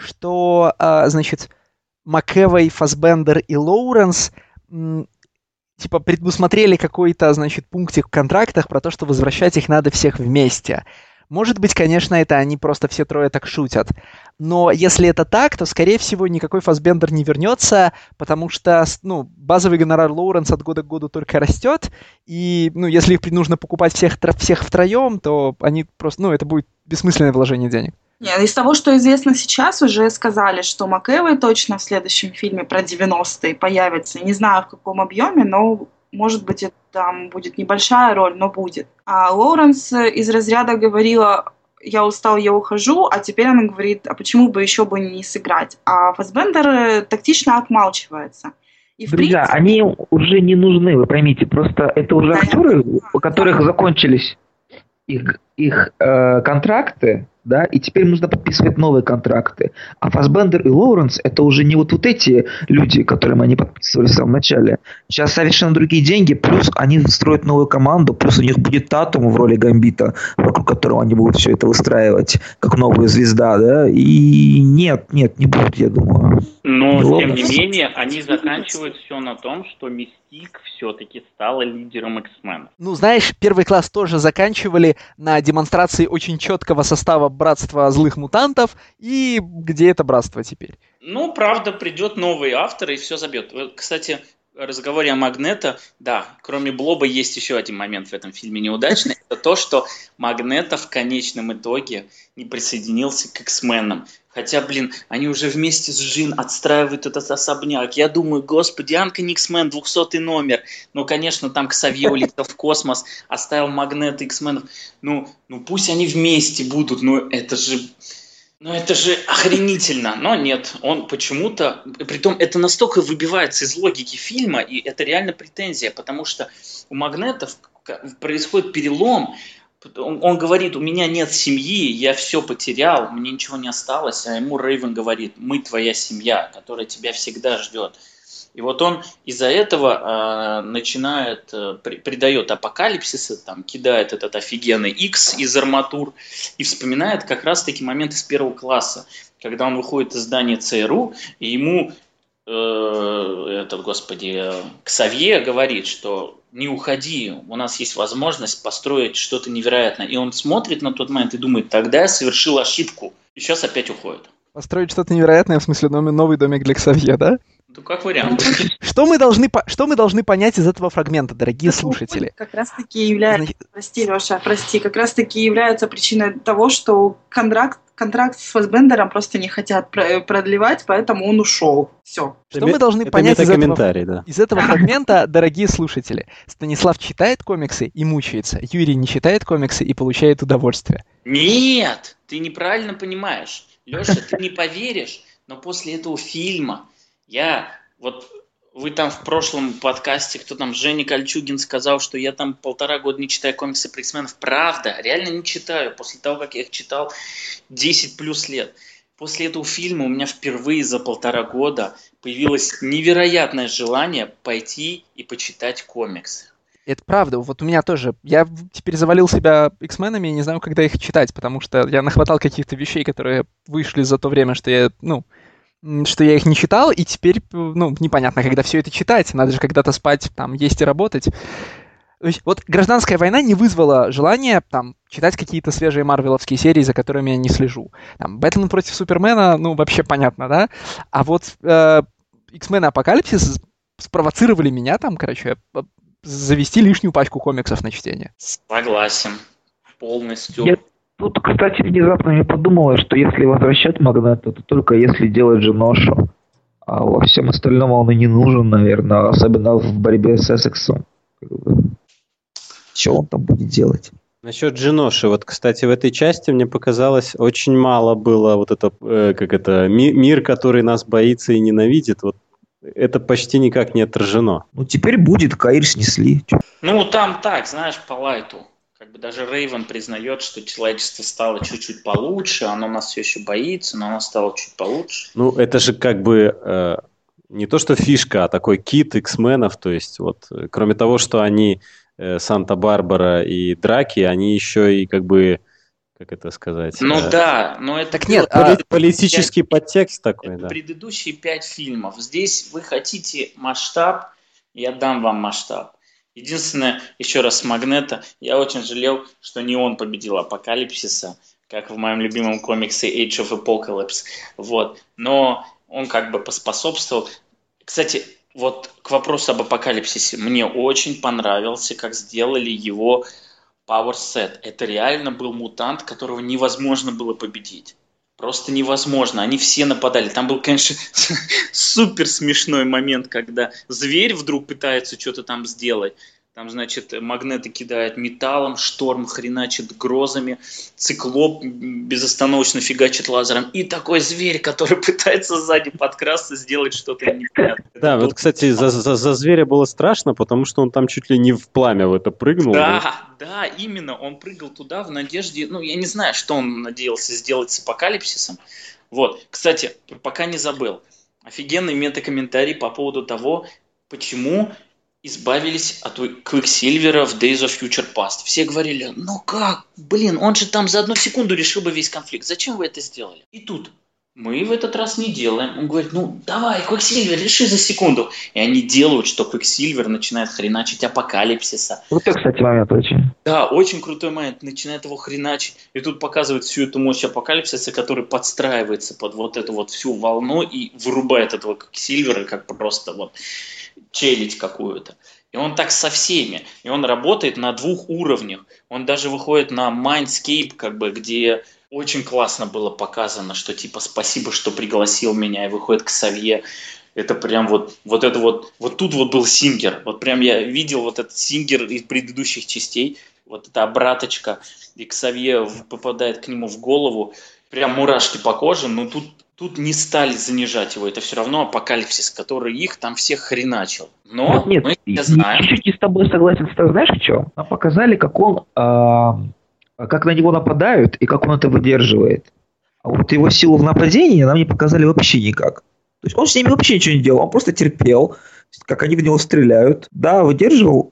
что, а, значит, МакЭвой, Фассбендер и Лоуренс м, типа предусмотрели какой-то, значит, пунктик в контрактах про то, что возвращать их надо всех вместе. Может быть, конечно, это они просто все трое так шутят. Но если это так, то, скорее всего, никакой Фассбендер не вернется, потому что, с- ну, базовый гонорар Лоуренс от года к году только растет, и, ну, если их при- нужно покупать всех, тро- всех втроем, то они просто, ну, это будет бессмысленное вложение денег. Нет, из того, что известно сейчас, уже сказали, что МакЭвой точно в следующем фильме про девяностые появится. Не знаю, в каком объеме, но, может быть, это там будет небольшая роль, но будет. А Лоуренс э, из разряда говорила: я устал, я ухожу, а теперь она говорит: а почему бы еще бы не сыграть? А Фассбендер э, тактично отмалчивается. И, в Друзья, принципе, они уже не нужны, вы поймите. Просто это уже Да, я актеры, понимаю, у которых закончились их, их э, контракты, да, и теперь нужно подписывать новые контракты. А Фассбендер и Лоуренс это уже не вот, вот эти люди, которым они подписывали в самом начале. Сейчас совершенно другие деньги, плюс они строят новую команду, плюс у них будет Татум в роли Гамбита, вокруг которого они будут все это выстраивать, как новая звезда, да, и нет, нет, не будет, я думаю. Но, Ну, тем ладно. не менее, они заканчивают все на том, что Мистик все-таки стала лидером X-Men. Ну, знаешь, первый класс тоже заканчивали на демонстрации очень четкого состава братства злых мутантов, и где это братство теперь? Ну, правда, придет новый автор и все забьет. Вот, кстати, в разговоре о Магнето, да, кроме Блоба есть еще один момент в этом фильме неудачный. Это то, что Магнето в конечном итоге не присоединился к X-менам. Хотя, блин, они уже вместе с Джин отстраивают этот особняк. Я думаю, господи, Анка Никсмен, двухсотый номер. Ну, конечно, там Ксавье улетел в космос, оставил Магнето X-менов. Ну, ну, пусть они вместе будут, но это же... Ну, это же охренительно. Но нет, он почему-то... Притом, это настолько выбивается из логики фильма, и это реально претензия, потому что у Магнета происходит перелом. Он, он говорит: у меня нет семьи, я все потерял, мне ничего не осталось. А ему Рейвен говорит: мы твоя семья, которая тебя всегда ждет. И вот он из-за этого э, начинает, э, при, придает апокалипсиса, там, кидает этот офигенный X из арматур и вспоминает как раз-таки момент из первого класса, когда он выходит из здания ЦРУ, и ему э, этот, господи, э, Ксавье говорит, что не уходи, у нас есть возможность построить что-то невероятное. И он смотрит на тот момент и думает: тогда я совершил ошибку. И сейчас опять уходит. Построить что-то невероятное, в смысле новый, новый домик для Ксавье, да? Ну, как вариант. Что мы должны, по- что мы должны понять из этого фрагмента, дорогие это слушатели? как раз-таки является, Значит, прости, Леша, прости, как раз-таки является причиной того, что контракт, контракт с Фассбендером просто не хотят про- продлевать, поэтому он ушел. Все. что мы должны Это понять из этого, метакомментарий, да. из этого фрагмента, дорогие слушатели? Станислав читает комиксы и мучается. Юрий не читает комиксы и получает удовольствие. Нет, ты неправильно понимаешь. Леша, ты не поверишь, но после этого фильма я, вот вы там в прошлом подкасте, кто там, Женя Кольчугин сказал, что я там полтора года не читаю комиксы про X-менов. Правда, реально не читаю. После того, как я их читал десять плюс лет. После этого фильма у меня впервые за полтора года появилось невероятное желание пойти и почитать комиксы. Это правда, вот у меня тоже. Я в- теперь завалил себя X-менами и не знаю, когда их читать, потому что я нахватал каких-то вещей, которые вышли за то время, что я, ну, м, что я их не читал, и теперь, ну, непонятно, когда все это читать. Надо же когда-то спать, там, есть и работать. То есть, вот «Гражданская война» не вызвала желания, там, читать какие-то свежие марвеловские серии, за которыми я не слежу. Там, «Бэтмен против Супермена», ну, вообще понятно, да? А вот э, X-Men Апокалипсис спровоцировали меня там, короче, завести лишнюю пачку комиксов на чтение. Согласен. Полностью. Я тут, кстати, внезапно мне подумала, что если возвращать Магнета, то только если делать же ношу. А во всем остальном он и не нужен, наверное, особенно в борьбе с Эссексом. Что он там будет делать? Насчет Джиноши, вот, кстати, в этой части мне показалось, очень мало было вот это, э, как это, ми- мир, который нас боится и ненавидит, вот это почти никак не отражено. Ну, теперь будет, Каир снесли. Ну, там так, знаешь, по лайту. Как бы даже Рейвен признает, что человечество стало чуть-чуть получше, оно нас все еще боится, но оно стало чуть получше. Ну, это же как бы э, не то, что фишка, а такой кит X-менов, то есть вот, э, кроме того, что они э, Санта-Барбара и Драки, они еще и как бы, как это сказать... Ну э, да, но это Так нет, было а- поли- политический пять- подтекст такой, это да. предыдущие пять фильмов. Здесь вы хотите масштаб, я дам вам масштаб. Единственное, еще раз с Магнета, я очень жалел, что не он победил Апокалипсиса, как в моем любимом комиксе Age of Apocalypse. Вот. Но он как бы поспособствовал. Кстати, вот к вопросу об Апокалипсисе. Мне очень понравился, как сделали его Power Set. Это реально был мутант, которого невозможно было победить. Просто невозможно. Они все нападали. Там был, конечно, супер смешной момент, когда зверь вдруг пытается что-то там сделать. Там, значит, Магнеты кидают металлом, Шторм хреначит грозами, Циклоп безостановочно фигачит лазером. И такой зверь, который пытается сзади подкрасться, сделать что-то непонятное. Да, Это вот, был- кстати, за, за, за зверя было страшно, потому что он там чуть ли не в пламя в это прыгнул. Да, да, именно. Он прыгал туда в надежде, ну, я не знаю, что он надеялся сделать с Апокалипсисом. Вот, кстати, пока не забыл. Офигенный метакомментарий по поводу того, почему избавились от Квиксильвера в Days of Future Past. Все говорили, ну как, блин, он же там за одну секунду решил бы весь конфликт. Зачем вы это сделали? И тут мы в этот раз не делаем. Он говорит, ну давай, Квиксильвер, реши за секунду. И они делают, что Квиксильвер начинает хреначить Апокалипсиса. Крутой, кстати, момент очень. Да, очень крутой момент. Начинает его хреначить. И тут показывают всю эту мощь Апокалипсиса, который подстраивается под вот эту вот всю волну и вырубает этого Квиксильвера как просто вот челядь какую-то. И он так со всеми. И он работает на двух уровнях. Он даже выходит на Mindscape, как бы, где очень классно было показано, что типа спасибо, что пригласил меня, и выходит к Ксавье. Это прям вот, вот это вот, вот тут вот был Сингер. Вот прям я видел вот этот Сингер из предыдущих частей. Вот эта обраточка, и Ксавье попадает к нему в голову. Прям мурашки по коже, но тут Тут не стали занижать его, это все равно Апокалипсис, который их там всех хреначил. Но Нет, мы я это знаем. чуть-чуть не с тобой согласен, что знаешь в чем? Нам показали, как он, а, как на него нападают и как он это выдерживает. А вот его силу в нападении нам не показали вообще никак. То есть он с ними вообще ничего не делал, он просто терпел, как они в него стреляют. Да, выдерживал.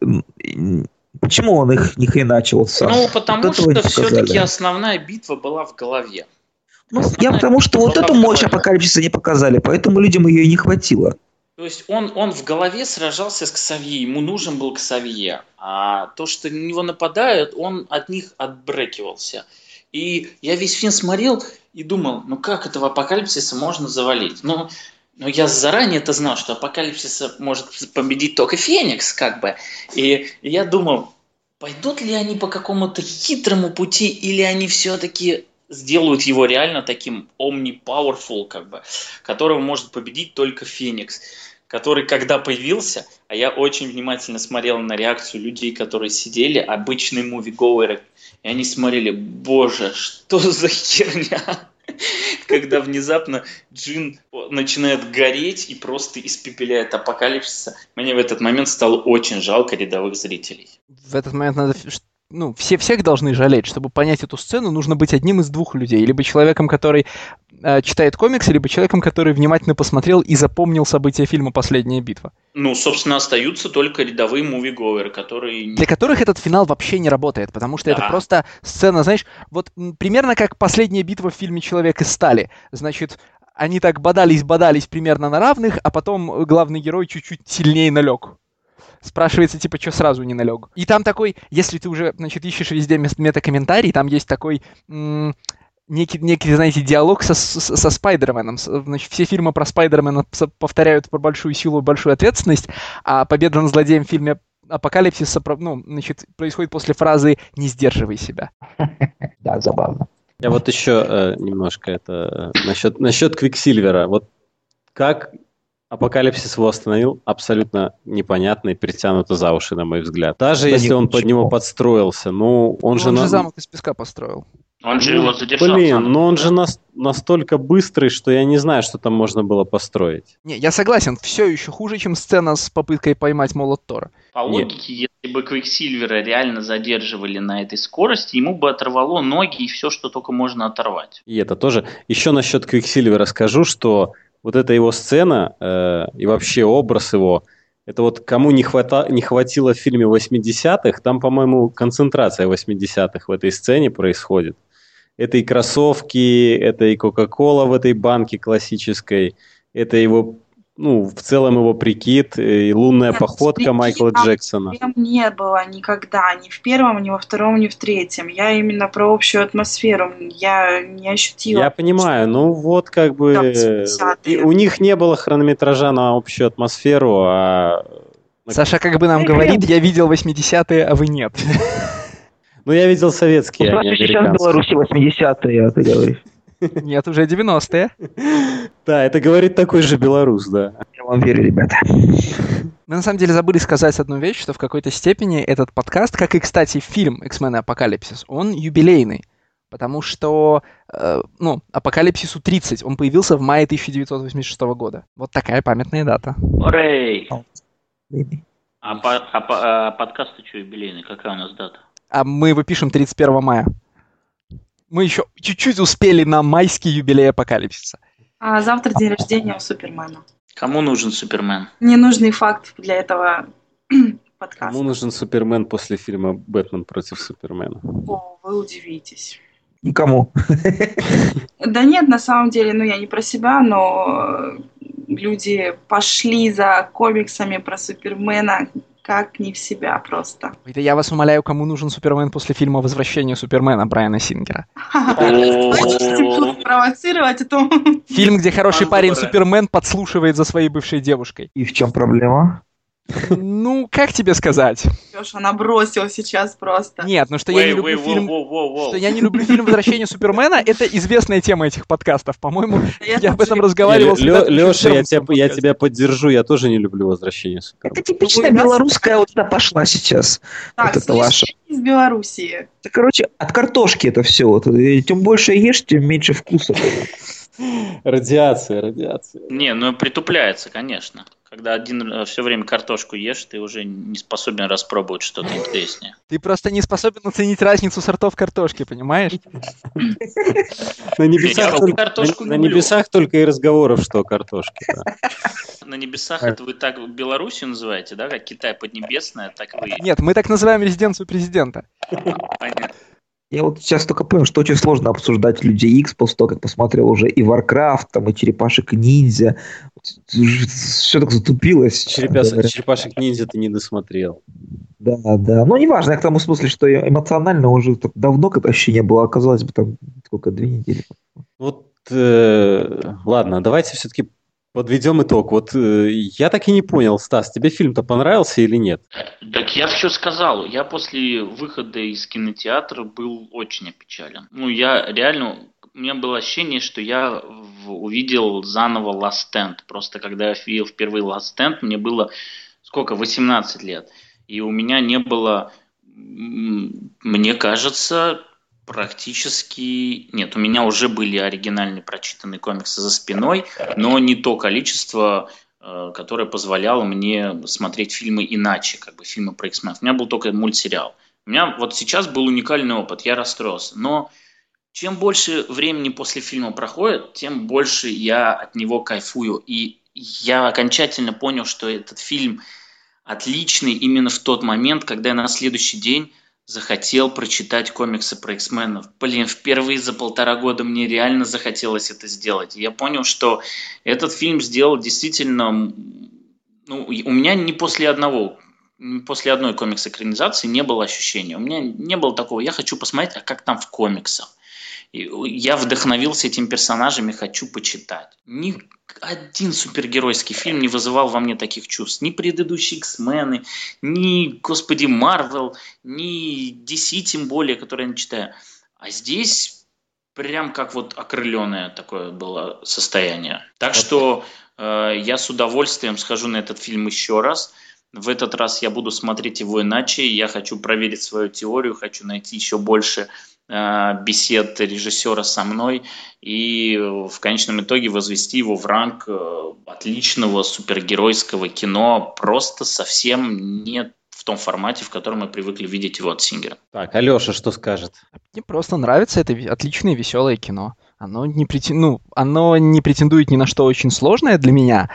Почему он их не хреначил сам? Ну, потому вот этого что не все-таки показали. основная битва была в голове. Ну, я потому что вот эту мощь Апокалипсиса не показали, поэтому людям ее и не хватило. То есть он, он в голове сражался с Ксавье, ему нужен был Ксавье. А то, что на него нападают, он от них отбрекивался. И я весь фильм смотрел и думал, ну как этого Апокалипсиса можно завалить? Ну, ну я заранее это знал, что Апокалипсиса может победить только Феникс, как бы. И, и я думал, пойдут ли они по какому-то хитрому пути, или они все-таки сделают его реально таким omni-powerful, как бы, которого может победить только Феникс, который когда появился, а я очень внимательно смотрел на реакцию людей, которые сидели, обычные мувиговеры, и они смотрели, боже, что за херня, когда внезапно Джин начинает гореть и просто испепеляет Апокалипсиса. Мне в этот момент стало очень жалко рядовых зрителей. В этот момент надо... Ну, все всех должны жалеть. Чтобы понять эту сцену, нужно быть одним из двух людей. Либо человеком, который э, читает комиксы, либо человеком, который внимательно посмотрел и запомнил события фильма «Последняя битва». Ну, собственно, остаются только рядовые мувиговеры, которые... Для которых этот финал вообще не работает, потому что Да. это просто сцена, знаешь, вот м, примерно как «Последняя битва» в фильме «Человек из стали». Значит, они так бодались-бодались примерно на равных, а потом главный герой чуть-чуть сильнее налег. Спрашивается, типа, что сразу не налег. И там такой, если ты уже, значит, ищешь везде метакомментарий, там есть такой м- некий, некий, знаете, диалог со, со, со Спайдерменом. Значит, все фильмы про Спайдермена повторяют про большую силу и большую ответственность, а победа над злодеем в фильме «Апокалипсис» ну, значит, происходит после фразы «не сдерживай себя». Да, забавно. Я вот еще э, немножко это насчет, насчет Квиксильвера. Вот как Апокалипсис его остановил, абсолютно непонятно и притянуто за уши, на мой взгляд. Даже да если он под него подстроился, ну он ну, же... Он на... же замок из песка построил. Он же его задержал. Блин, но он же нас, настолько быстрый, что я не знаю, что там можно было построить. Не, я согласен, все еще хуже, чем сцена с попыткой поймать молот Тора. По логике, Нет. если бы Квиксильвера реально задерживали на этой скорости, ему бы оторвало ноги и все, что только можно оторвать. И это тоже. Еще насчет Квиксильвера скажу, что вот эта его сцена э, и вообще образ его, это вот кому не, хвата... не хватило в фильме восьмидесятых, там, по-моему, концентрация восьмидесятых в этой сцене происходит. Это и кроссовки, это и Кока-Кола в этой банке классической, это его, ну, в целом его прикид, и лунная Нет, походка Майкла Джексона. Там не было никогда, ни в первом, ни во втором, ни в третьем. Я именно про общую атмосферу, я не ощутила. Я понимаю, ну вот как бы у них не было хронометража на общую атмосферу, а... Саша как бы нам говорит, я видел восьмидесятые, а вы нет. Ну, я видел советские, ну, а не американские. Сейчас в Беларуси восьмидесятые, а ты говоришь. Нет, уже девяностые. Да, это говорит такой же белорус, да. Я вам верю, ребята. Мы на самом деле забыли сказать одну вещь, что в какой-то степени этот подкаст, как и, кстати, фильм «X-Men Апокалипсис», он юбилейный. Потому что, э, ну, Апокалипсису тридцать, он появился в мае тысяча девятьсот восемьдесят шестого года. Вот такая памятная дата. Орей! А, по, а, по, а подкаст-то что юбилейный? Какая у нас дата? А мы его пишем тридцать первого мая. Мы еще чуть-чуть успели на майский юбилей Апокалипсиса. А завтра день рождения у Супермена. Кому нужен Супермен? Ненужный факт для этого подкаста. Кому нужен Супермен после фильма «Бэтмен против Супермена»? О, вы удивитесь. Никому. Да нет, на самом деле, ну я не про себя, но люди пошли за комиксами про Супермена как не в себя просто. Это я вас умоляю, кому нужен Супермен после фильма «Возвращение Супермена» Брайана Сингера. Хотите провоцировать, а то... Фильм, где хороший парень Супермен подслушивает за своей бывшей девушкой. И в чем проблема? Ну, как тебе сказать? Леша, она бросила сейчас просто. Нет, ну что я не люблю фильм... Что я не люблю фильм «Возвращение Супермена», это известная тема этих подкастов. По-моему, я об этом разговаривал с ребятами. Леша, я тебя поддержу, я тоже не люблю «Возвращение Супермена». Это типичная белорусская вот это пошла сейчас. Так, это ваша. Из Белоруссии. Короче, от картошки это все. Тем больше ешь, тем меньше вкуса. Радиация, радиация. Не, ну притупляется, конечно. Когда один все время картошку ешь, ты уже не способен распробовать что-то интереснее. Ты просто не способен оценить разницу сортов картошки, понимаешь? На небесах только и разговоров, что о картошке. На небесах это вы так Белоруссию называете, да? Как Китай Поднебесная, так вы... Нет, мы так называем резиденцию президента. Понятно. Я вот сейчас только понял, что очень сложно обсуждать Людей Икс после того, как посмотрел уже и Warcraft, там, и Черепашек Ниндзя. Все так затупилось. Черепашек Ниндзя ты не досмотрел. Да, да. Ну, неважно, я к тому смысле, что эмоционально уже так давно как вообще не было. Оказалось бы, там, сколько, две недели. Вот, э, ладно, давайте все-таки подведем итог. Вот э, я так и не понял, Стас, тебе фильм-то понравился или нет? Так я все сказал. Я после выхода из кинотеатра был очень опечален. Ну, я реально... У меня было ощущение, что я в, увидел заново Last Stand. Просто когда я видел впервые Last Stand, мне было сколько? восемнадцать лет. И у меня не было... Мне кажется... Практически... Нет, у меня уже были оригинальные прочитанные комиксы за спиной, но не то количество, которое позволяло мне смотреть фильмы иначе, как бы фильмы про X-Men. У меня был только мультсериал. У меня вот сейчас был уникальный опыт, я расстроился. Но чем больше времени после фильма проходит, тем больше я от него кайфую. И я окончательно понял, что этот фильм отличный именно в тот момент, когда я на следующий день захотел прочитать комиксы про X-менов. Блин, впервые за полтора года мне реально захотелось это сделать. Я понял, что этот фильм сделал действительно... Ну, у меня не после одного, после одной комикс-экранизации не было ощущения. У меня не было такого, я хочу посмотреть, а как там в комиксах. И я вдохновился этими персонажами, хочу почитать. Ни один супергеройский фильм не вызывал во мне таких чувств. Ни предыдущие X-мены, ни, господи, Марвел, ни ди си тем более, которые я не читаю. А здесь прям как вот окрыленное такое было состояние. Так что э, я с удовольствием схожу на этот фильм еще раз. В этот раз я буду смотреть его иначе. Я хочу проверить свою теорию, хочу найти еще больше э, бесед режиссера со мной и в конечном итоге возвести его в ранг э, отличного супергеройского кино, просто совсем не в том формате, в котором мы привыкли видеть его от Сингера. Так, Алеша что скажет? Мне просто нравится это ви- отличное веселое кино. Оно не, прети- ну, оно не претендует ни на что очень сложное для меня,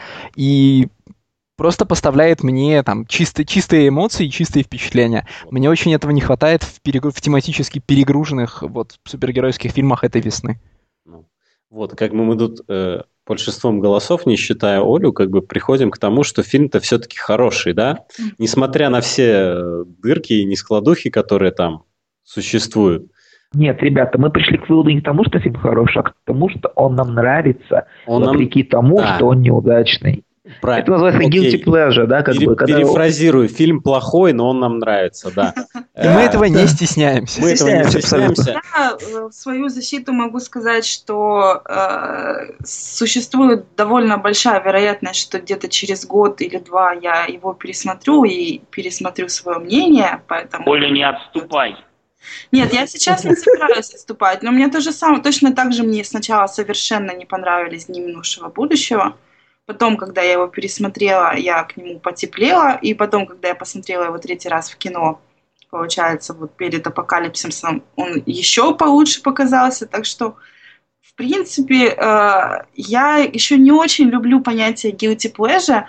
и просто поставляет мне там чисто, чистые эмоции, чистые впечатления. Мне очень этого не хватает в, перегру- в тематически перегруженных вот, супергеройских фильмах этой весны. Ну, вот, как бы мы тут э, большинством голосов, не считая Олю, как бы приходим к тому, что фильм-то все-таки хороший, да? Несмотря на все э, дырки и нескладухи, которые там существуют. Нет, ребята, мы пришли к выводу не к тому, что фильм хороший, а к тому, что он нам нравится, Он нам- вопреки тому, Да. что он неудачный. Правильно. Это называется Окей. guilty pleasure, да, как Пере- бы. Когда... Перефразирую, фильм плохой, но он нам нравится, да. И мы Э, этого не стесняемся. мы этого не стесняемся абсолютно. стесняемся. Я э, в свою защиту могу сказать, что э, существует довольно большая вероятность, что где-то через год или два я его пересмотрю и пересмотрю свое мнение, поэтому... Оля, не отступай. Нет, я сейчас не собираюсь отступать, но мне то же самое, точно так же мне сначала совершенно не понравились «Дни минувшего будущего». Потом, когда я его пересмотрела, я к нему потеплела, и потом, когда я посмотрела его третий раз в кино, получается, вот перед «Апокалипсисом», он еще получше показался, так что, в принципе, э, я еще не очень люблю понятие guilty pleasure,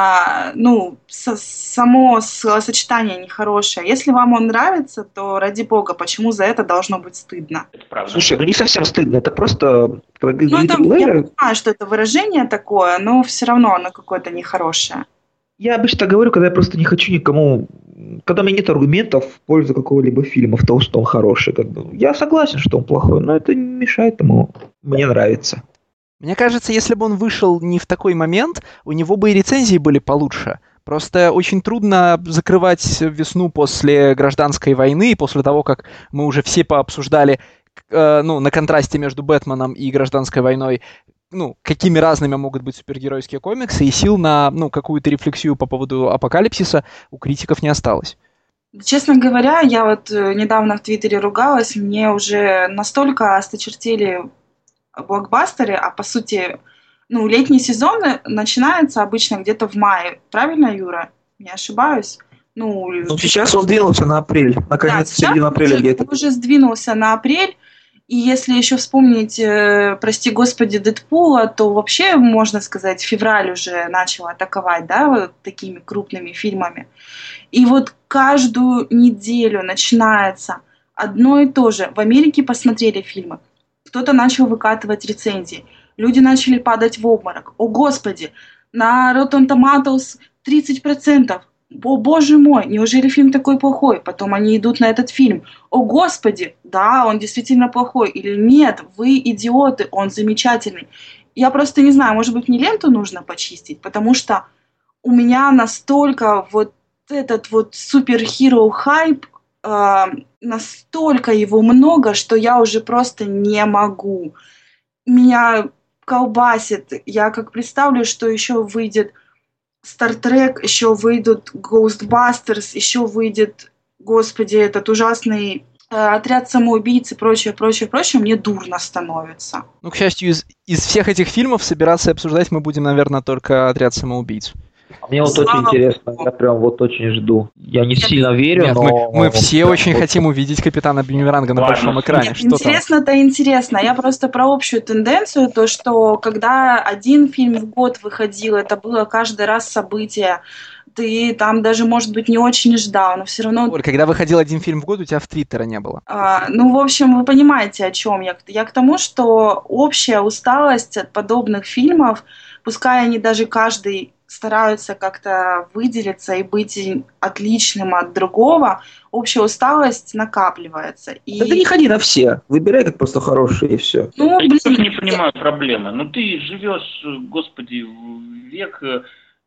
а, ну, со- само словосочетание нехорошее. Если вам он нравится, то, ради бога, почему за это должно быть стыдно? Это правда. Слушай, ну не совсем стыдно, это просто... Когда Ну, guilty это, я pleasure, понимаю, что это выражение такое, но все равно оно какое-то нехорошее. я обычно так говорю, когда я просто не хочу никому... Когда у меня нет аргументов в пользу какого-либо фильма, в том, что он хороший. Как бы. Я согласен, что он плохой, но это не мешает ему. Мне нравится. Мне кажется, если бы он вышел не в такой момент, у него бы и рецензии были получше. Просто очень трудно закрывать весну после гражданской войны, после того, как мы уже все пообсуждали, э, ну, на контрасте между Бэтменом и гражданской войной, ну, какими разными могут быть супергеройские комиксы, и сил на, ну, какую-то рефлексию по поводу апокалипсиса у критиков не осталось. Честно говоря, я вот э, недавно в Твиттере ругалась, мне уже настолько осточертели блокбастеры, а по сути, ну, летний сезон начинается обычно где-то в мае. Правильно, Юра? Не ошибаюсь? Ну, Ну, сейчас он двинулся на апрель. Наконец, да, середина сейчас апреля уже, где-то. он уже сдвинулся на апрель. И если еще вспомнить, э, прости господи, Дэдпула, то вообще, можно сказать, февраль уже начал атаковать, да, вот такими крупными фильмами. И вот каждую неделю начинается одно и то же. В Америке посмотрели фильмы, кто-то начал выкатывать рецензии, люди начали падать в обморок. О господи, на Rotten Tomatoes тридцать процентов. О боже мой, неужели фильм такой плохой? Потом они идут на этот фильм. О господи, да, он действительно плохой. Или нет, вы идиоты, он замечательный. Я просто не знаю, может быть, мне ленту нужно почистить, потому что у меня настолько вот этот вот супер-хиро хайп, э, настолько его много, что я уже просто не могу. Меня колбасит. Я как представлю, что еще выйдет Star Trek, еще выйдут Ghostbusters, еще выйдет, господи, этот ужасный э, отряд самоубийц и прочее, прочее, прочее, мне дурно становится. Ну, к счастью, из, из всех этих фильмов собираться и обсуждать мы будем, наверное, только «Отряд самоубийц». Мне вот Слава очень интересно, я прям вот очень жду. Я не Нет, сильно верю, Нет, но... мы, мы все прям очень вот- хотим увидеть Капитана Бумеранга на Ладно. большом экране. Нет, Что там? интересно-то интересно. Я просто про общую тенденцию, то, что когда один фильм в год выходил, это было каждый раз событие. Ты там даже, может быть, не очень ждал, но все равно... Оль, когда выходил один фильм в год, у тебя в Твиттера не было. А, ну, в общем, вы понимаете, о чем я. Я к тому, что общая усталость от подобных фильмов, пускай они даже каждый стараются как-то выделиться и быть отличным от другого, общая усталость накапливается. И... Да ты не ходи на все. Выбирай как просто хорошие и все. Ну, Я блин, тоже не понимаю проблемы. Ну, ты живешь, господи, в век э,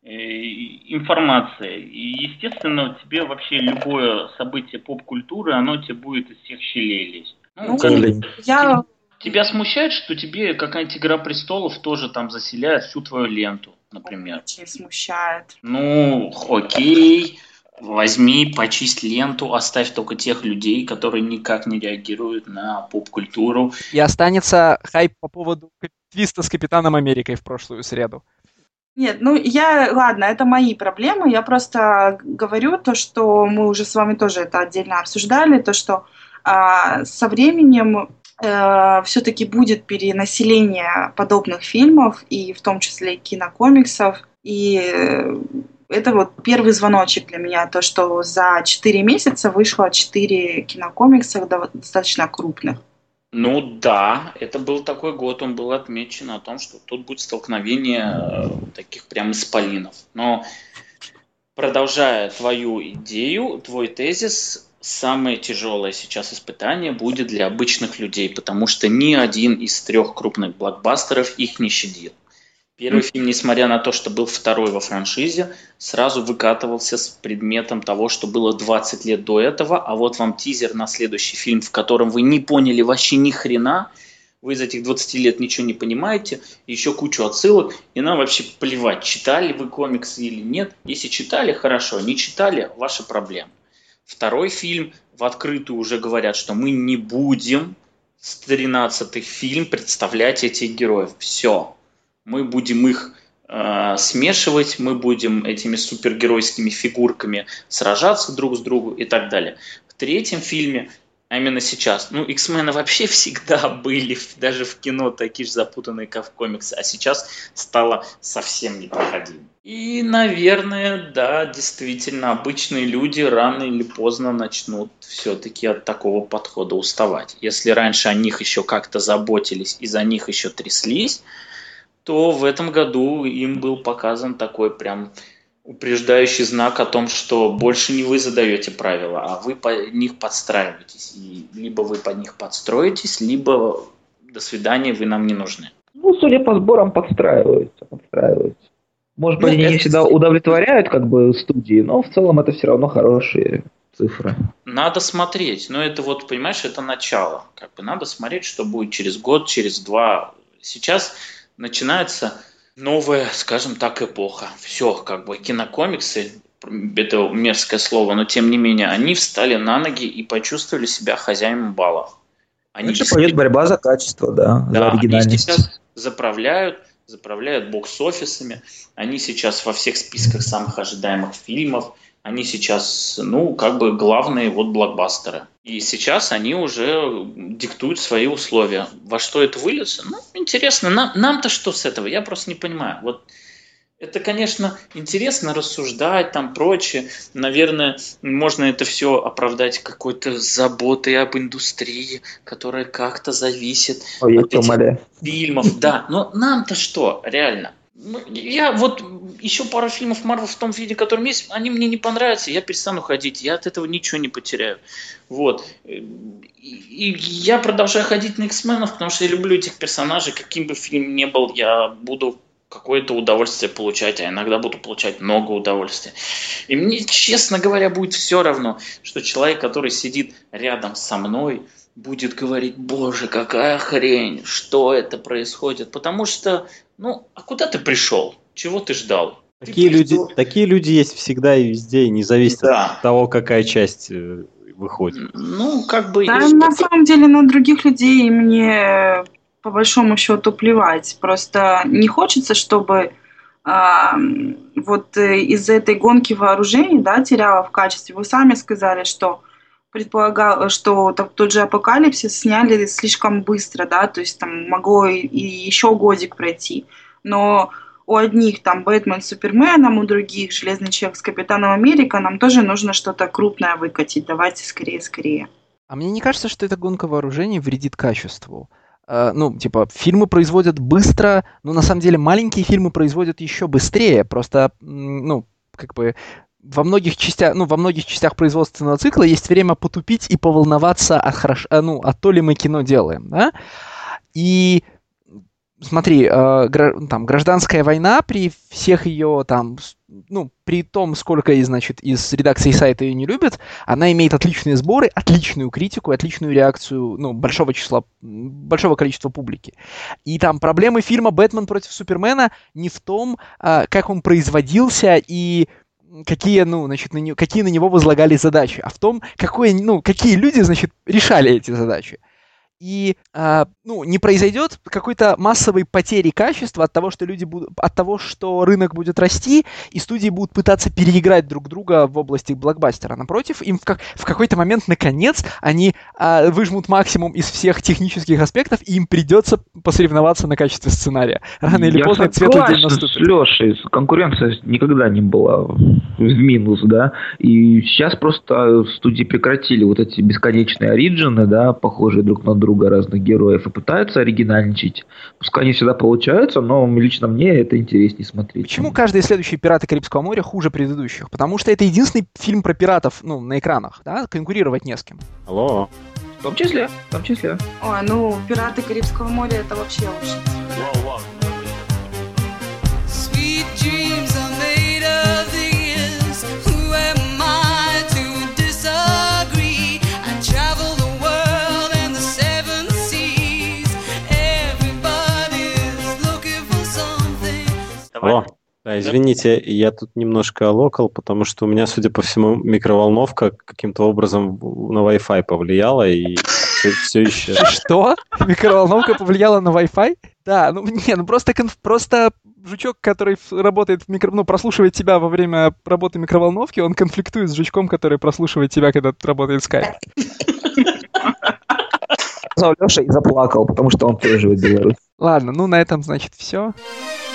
информации. И, естественно, тебе вообще любое событие поп-культуры, оно тебе будет из всех щелей лезть. Ну, ну, к сожалению. я... Тебя смущает, что тебе какая-нибудь «Игра престолов» тоже там заселяет всю твою ленту, например? Очень смущает. Ну, окей, возьми, почисть ленту, оставь только тех людей, которые никак не реагируют на поп-культуру. И останется хайп по поводу твиста с Капитаном Америкой в прошлую среду. Нет, ну я, ладно, это мои проблемы. Я просто говорю то, что мы уже с вами тоже это отдельно обсуждали, то, что а, со временем э, все-таки будет перенаселение подобных фильмов, и в том числе и кинокомиксов. И э, это вот первый звоночек для меня, то, что за четыре месяца вышло четыре кинокомикса достаточно крупных. Ну да, это был такой год, он был отмечен о том, что тут будет столкновение э, таких прям исполинов. Но продолжая твою идею, твой тезис, самое тяжелое сейчас испытание будет для обычных людей, потому что ни один из трех крупных блокбастеров их не щадил. Первый фильм, несмотря на то, что был второй во франшизе, сразу выкатывался с предметом того, что было двадцать лет до этого, а вот вам тизер на следующий фильм, в котором вы не поняли вообще ни хрена, вы из этих двадцати лет ничего не понимаете, еще кучу отсылок, и нам вообще плевать, читали вы комиксы или нет. Если читали, хорошо, не читали, ваша проблема. Второй фильм в открытую уже говорят, что мы не будем с тринадцатый фильм представлять этих героев. Все. Мы будем их э, смешивать, мы будем этими супергеройскими фигурками сражаться друг с другом и так далее. В третьем фильме, а именно сейчас, ну, X-мены вообще всегда были, даже в кино, такие же запутанные, как в комиксы, а сейчас стало совсем непроходимо. И, наверное, да, действительно, обычные люди рано или поздно начнут все-таки от такого подхода уставать. Если раньше о них еще как-то заботились и за них еще тряслись, то в этом году им был показан такой прям упреждающий знак о том, что больше не вы задаете правила, а вы по них подстраиваетесь. И либо вы под них подстроитесь, либо до свидания, вы нам не нужны. Ну, судя по сборам, подстраиваются, подстраиваются. Может быть, Ну, они не это- всегда удовлетворяют как бы студии, но в целом это все равно хорошие цифры. Надо смотреть, но это вот, понимаешь, это начало. Как бы надо смотреть, что будет через год, через два. Сейчас начинается новая, скажем так, эпоха. Все, как бы кинокомиксы, это мерзкое слово, но тем не менее, они встали на ноги и почувствовали себя хозяином бала. Они Дальше пойдет борьба за качество, да, за Да, они оригинальность. сейчас заправляют, заправляют бокс-офисами, они сейчас во всех списках самых ожидаемых фильмов, они сейчас, ну, как бы главные вот блокбастеры. И сейчас они уже диктуют свои условия. Во что это выльется? Ну, интересно, нам, нам-то что с этого? Я просто не понимаю. Вот это, конечно, интересно рассуждать, там прочее. Наверное, можно это все оправдать какой-то заботой об индустрии, которая как-то зависит Ой, я от тебя этих умоляю. фильмов. Да, но нам-то что, реально? Ну, я вот еще пару фильмов Марвел в том виде, которым есть, они мне не понравятся, я перестану ходить, я от этого ничего не потеряю. Вот. И, и я продолжаю ходить на X-менов, потому что я люблю этих персонажей, каким бы фильм ни был, я буду какое-то удовольствие получать, а иногда буду получать много удовольствия. И мне, честно говоря, будет все равно, что человек, который сидит рядом со мной, будет говорить: боже, какая хрень, что это происходит, потому что, ну, а куда ты пришел, чего ты ждал? Такие Ты люди, пришел- такие люди есть всегда и везде, и не зависит Да. от того, какая часть э, выходит. Ну, как бы... Да, и что? на самом деле на других людей мне по большому счету плевать. Просто не хочется, чтобы а, вот э, из-за этой гонки вооружений, да, теряла в качестве. Вы сами сказали, что предполагал, что так, тот же Апокалипсис сняли слишком быстро, да, то есть там могло и, и еще годик пройти. Но у одних там Бэтмен с Суперменом, у других Железный Человек с Капитаном Америка, нам тоже нужно что-то крупное выкатить. Давайте скорее, скорее. А мне не кажется, что эта гонка вооружений вредит качеству. э, ну, типа, фильмы производят быстро, но на самом деле маленькие фильмы производят еще быстрее. Просто, ну, как бы во многих частях, ну, во многих частях производственного цикла есть время потупить и поволноваться, а, хорошо, а, ну, а то ли мы кино делаем, да? И смотри, э, гра- там, гражданская война при всех ее там, ну, при том, сколько, и, значит, из редакции сайта ее не любят, она имеет отличные сборы, отличную критику, отличную реакцию, ну, большого числа, большого количества публики. И там проблемы фильма «Бэтмен против Супермена» не в том, э, как он производился и какие, ну, значит, на него, какие на него возлагали задачи, а в том, какое, ну, какие люди, значит, решали эти задачи. И, э, ну, не произойдет какой-то массовой потери качества от того, что люди будут, от того, что рынок будет расти, и студии будут пытаться переиграть друг друга в области блокбастера. Напротив, им в, как, в какой-то момент, наконец, они э, выжмут максимум из всех технических аспектов, и им придется посоревноваться на качестве сценария. Рано или Я поздно этот светлый день наступит. с Лешей, конкуренция никогда не была в минус, да, и сейчас просто студии прекратили вот эти бесконечные ориджины, да, похожие друг на друга разных героев, и пытаются оригинальничать. Пускай не всегда получается, но лично мне это интереснее смотреть. Почему каждый следующий «Пираты Карибского моря» хуже предыдущих? Потому что это единственный фильм про пиратов, ну, на экранах, да, конкурировать не с кем. Алло. В том числе, в том числе. Ой, ну, «Пираты Карибского моря» это вообще лучше. Sweet dreams are made of these. Who am I to disagree? I travel the world and the seven seas. Everybody's looking for something. Алло. Да, извините, я тут немножко локал, потому что у меня, судя по всему, микроволновка каким-то образом на Wi-Fi повлияла, и все, все еще... Что? Микроволновка повлияла на Wi-Fi? Да, ну не, ну просто, конф... просто жучок, который работает в микро... ну, прослушивает тебя во время работы микроволновки, он конфликтует с жучком, который прослушивает тебя, когда работает Skype. Сказал Леша и заплакал, потому что он тоже живет в Беларуси. Ладно, ну на этом, значит, все.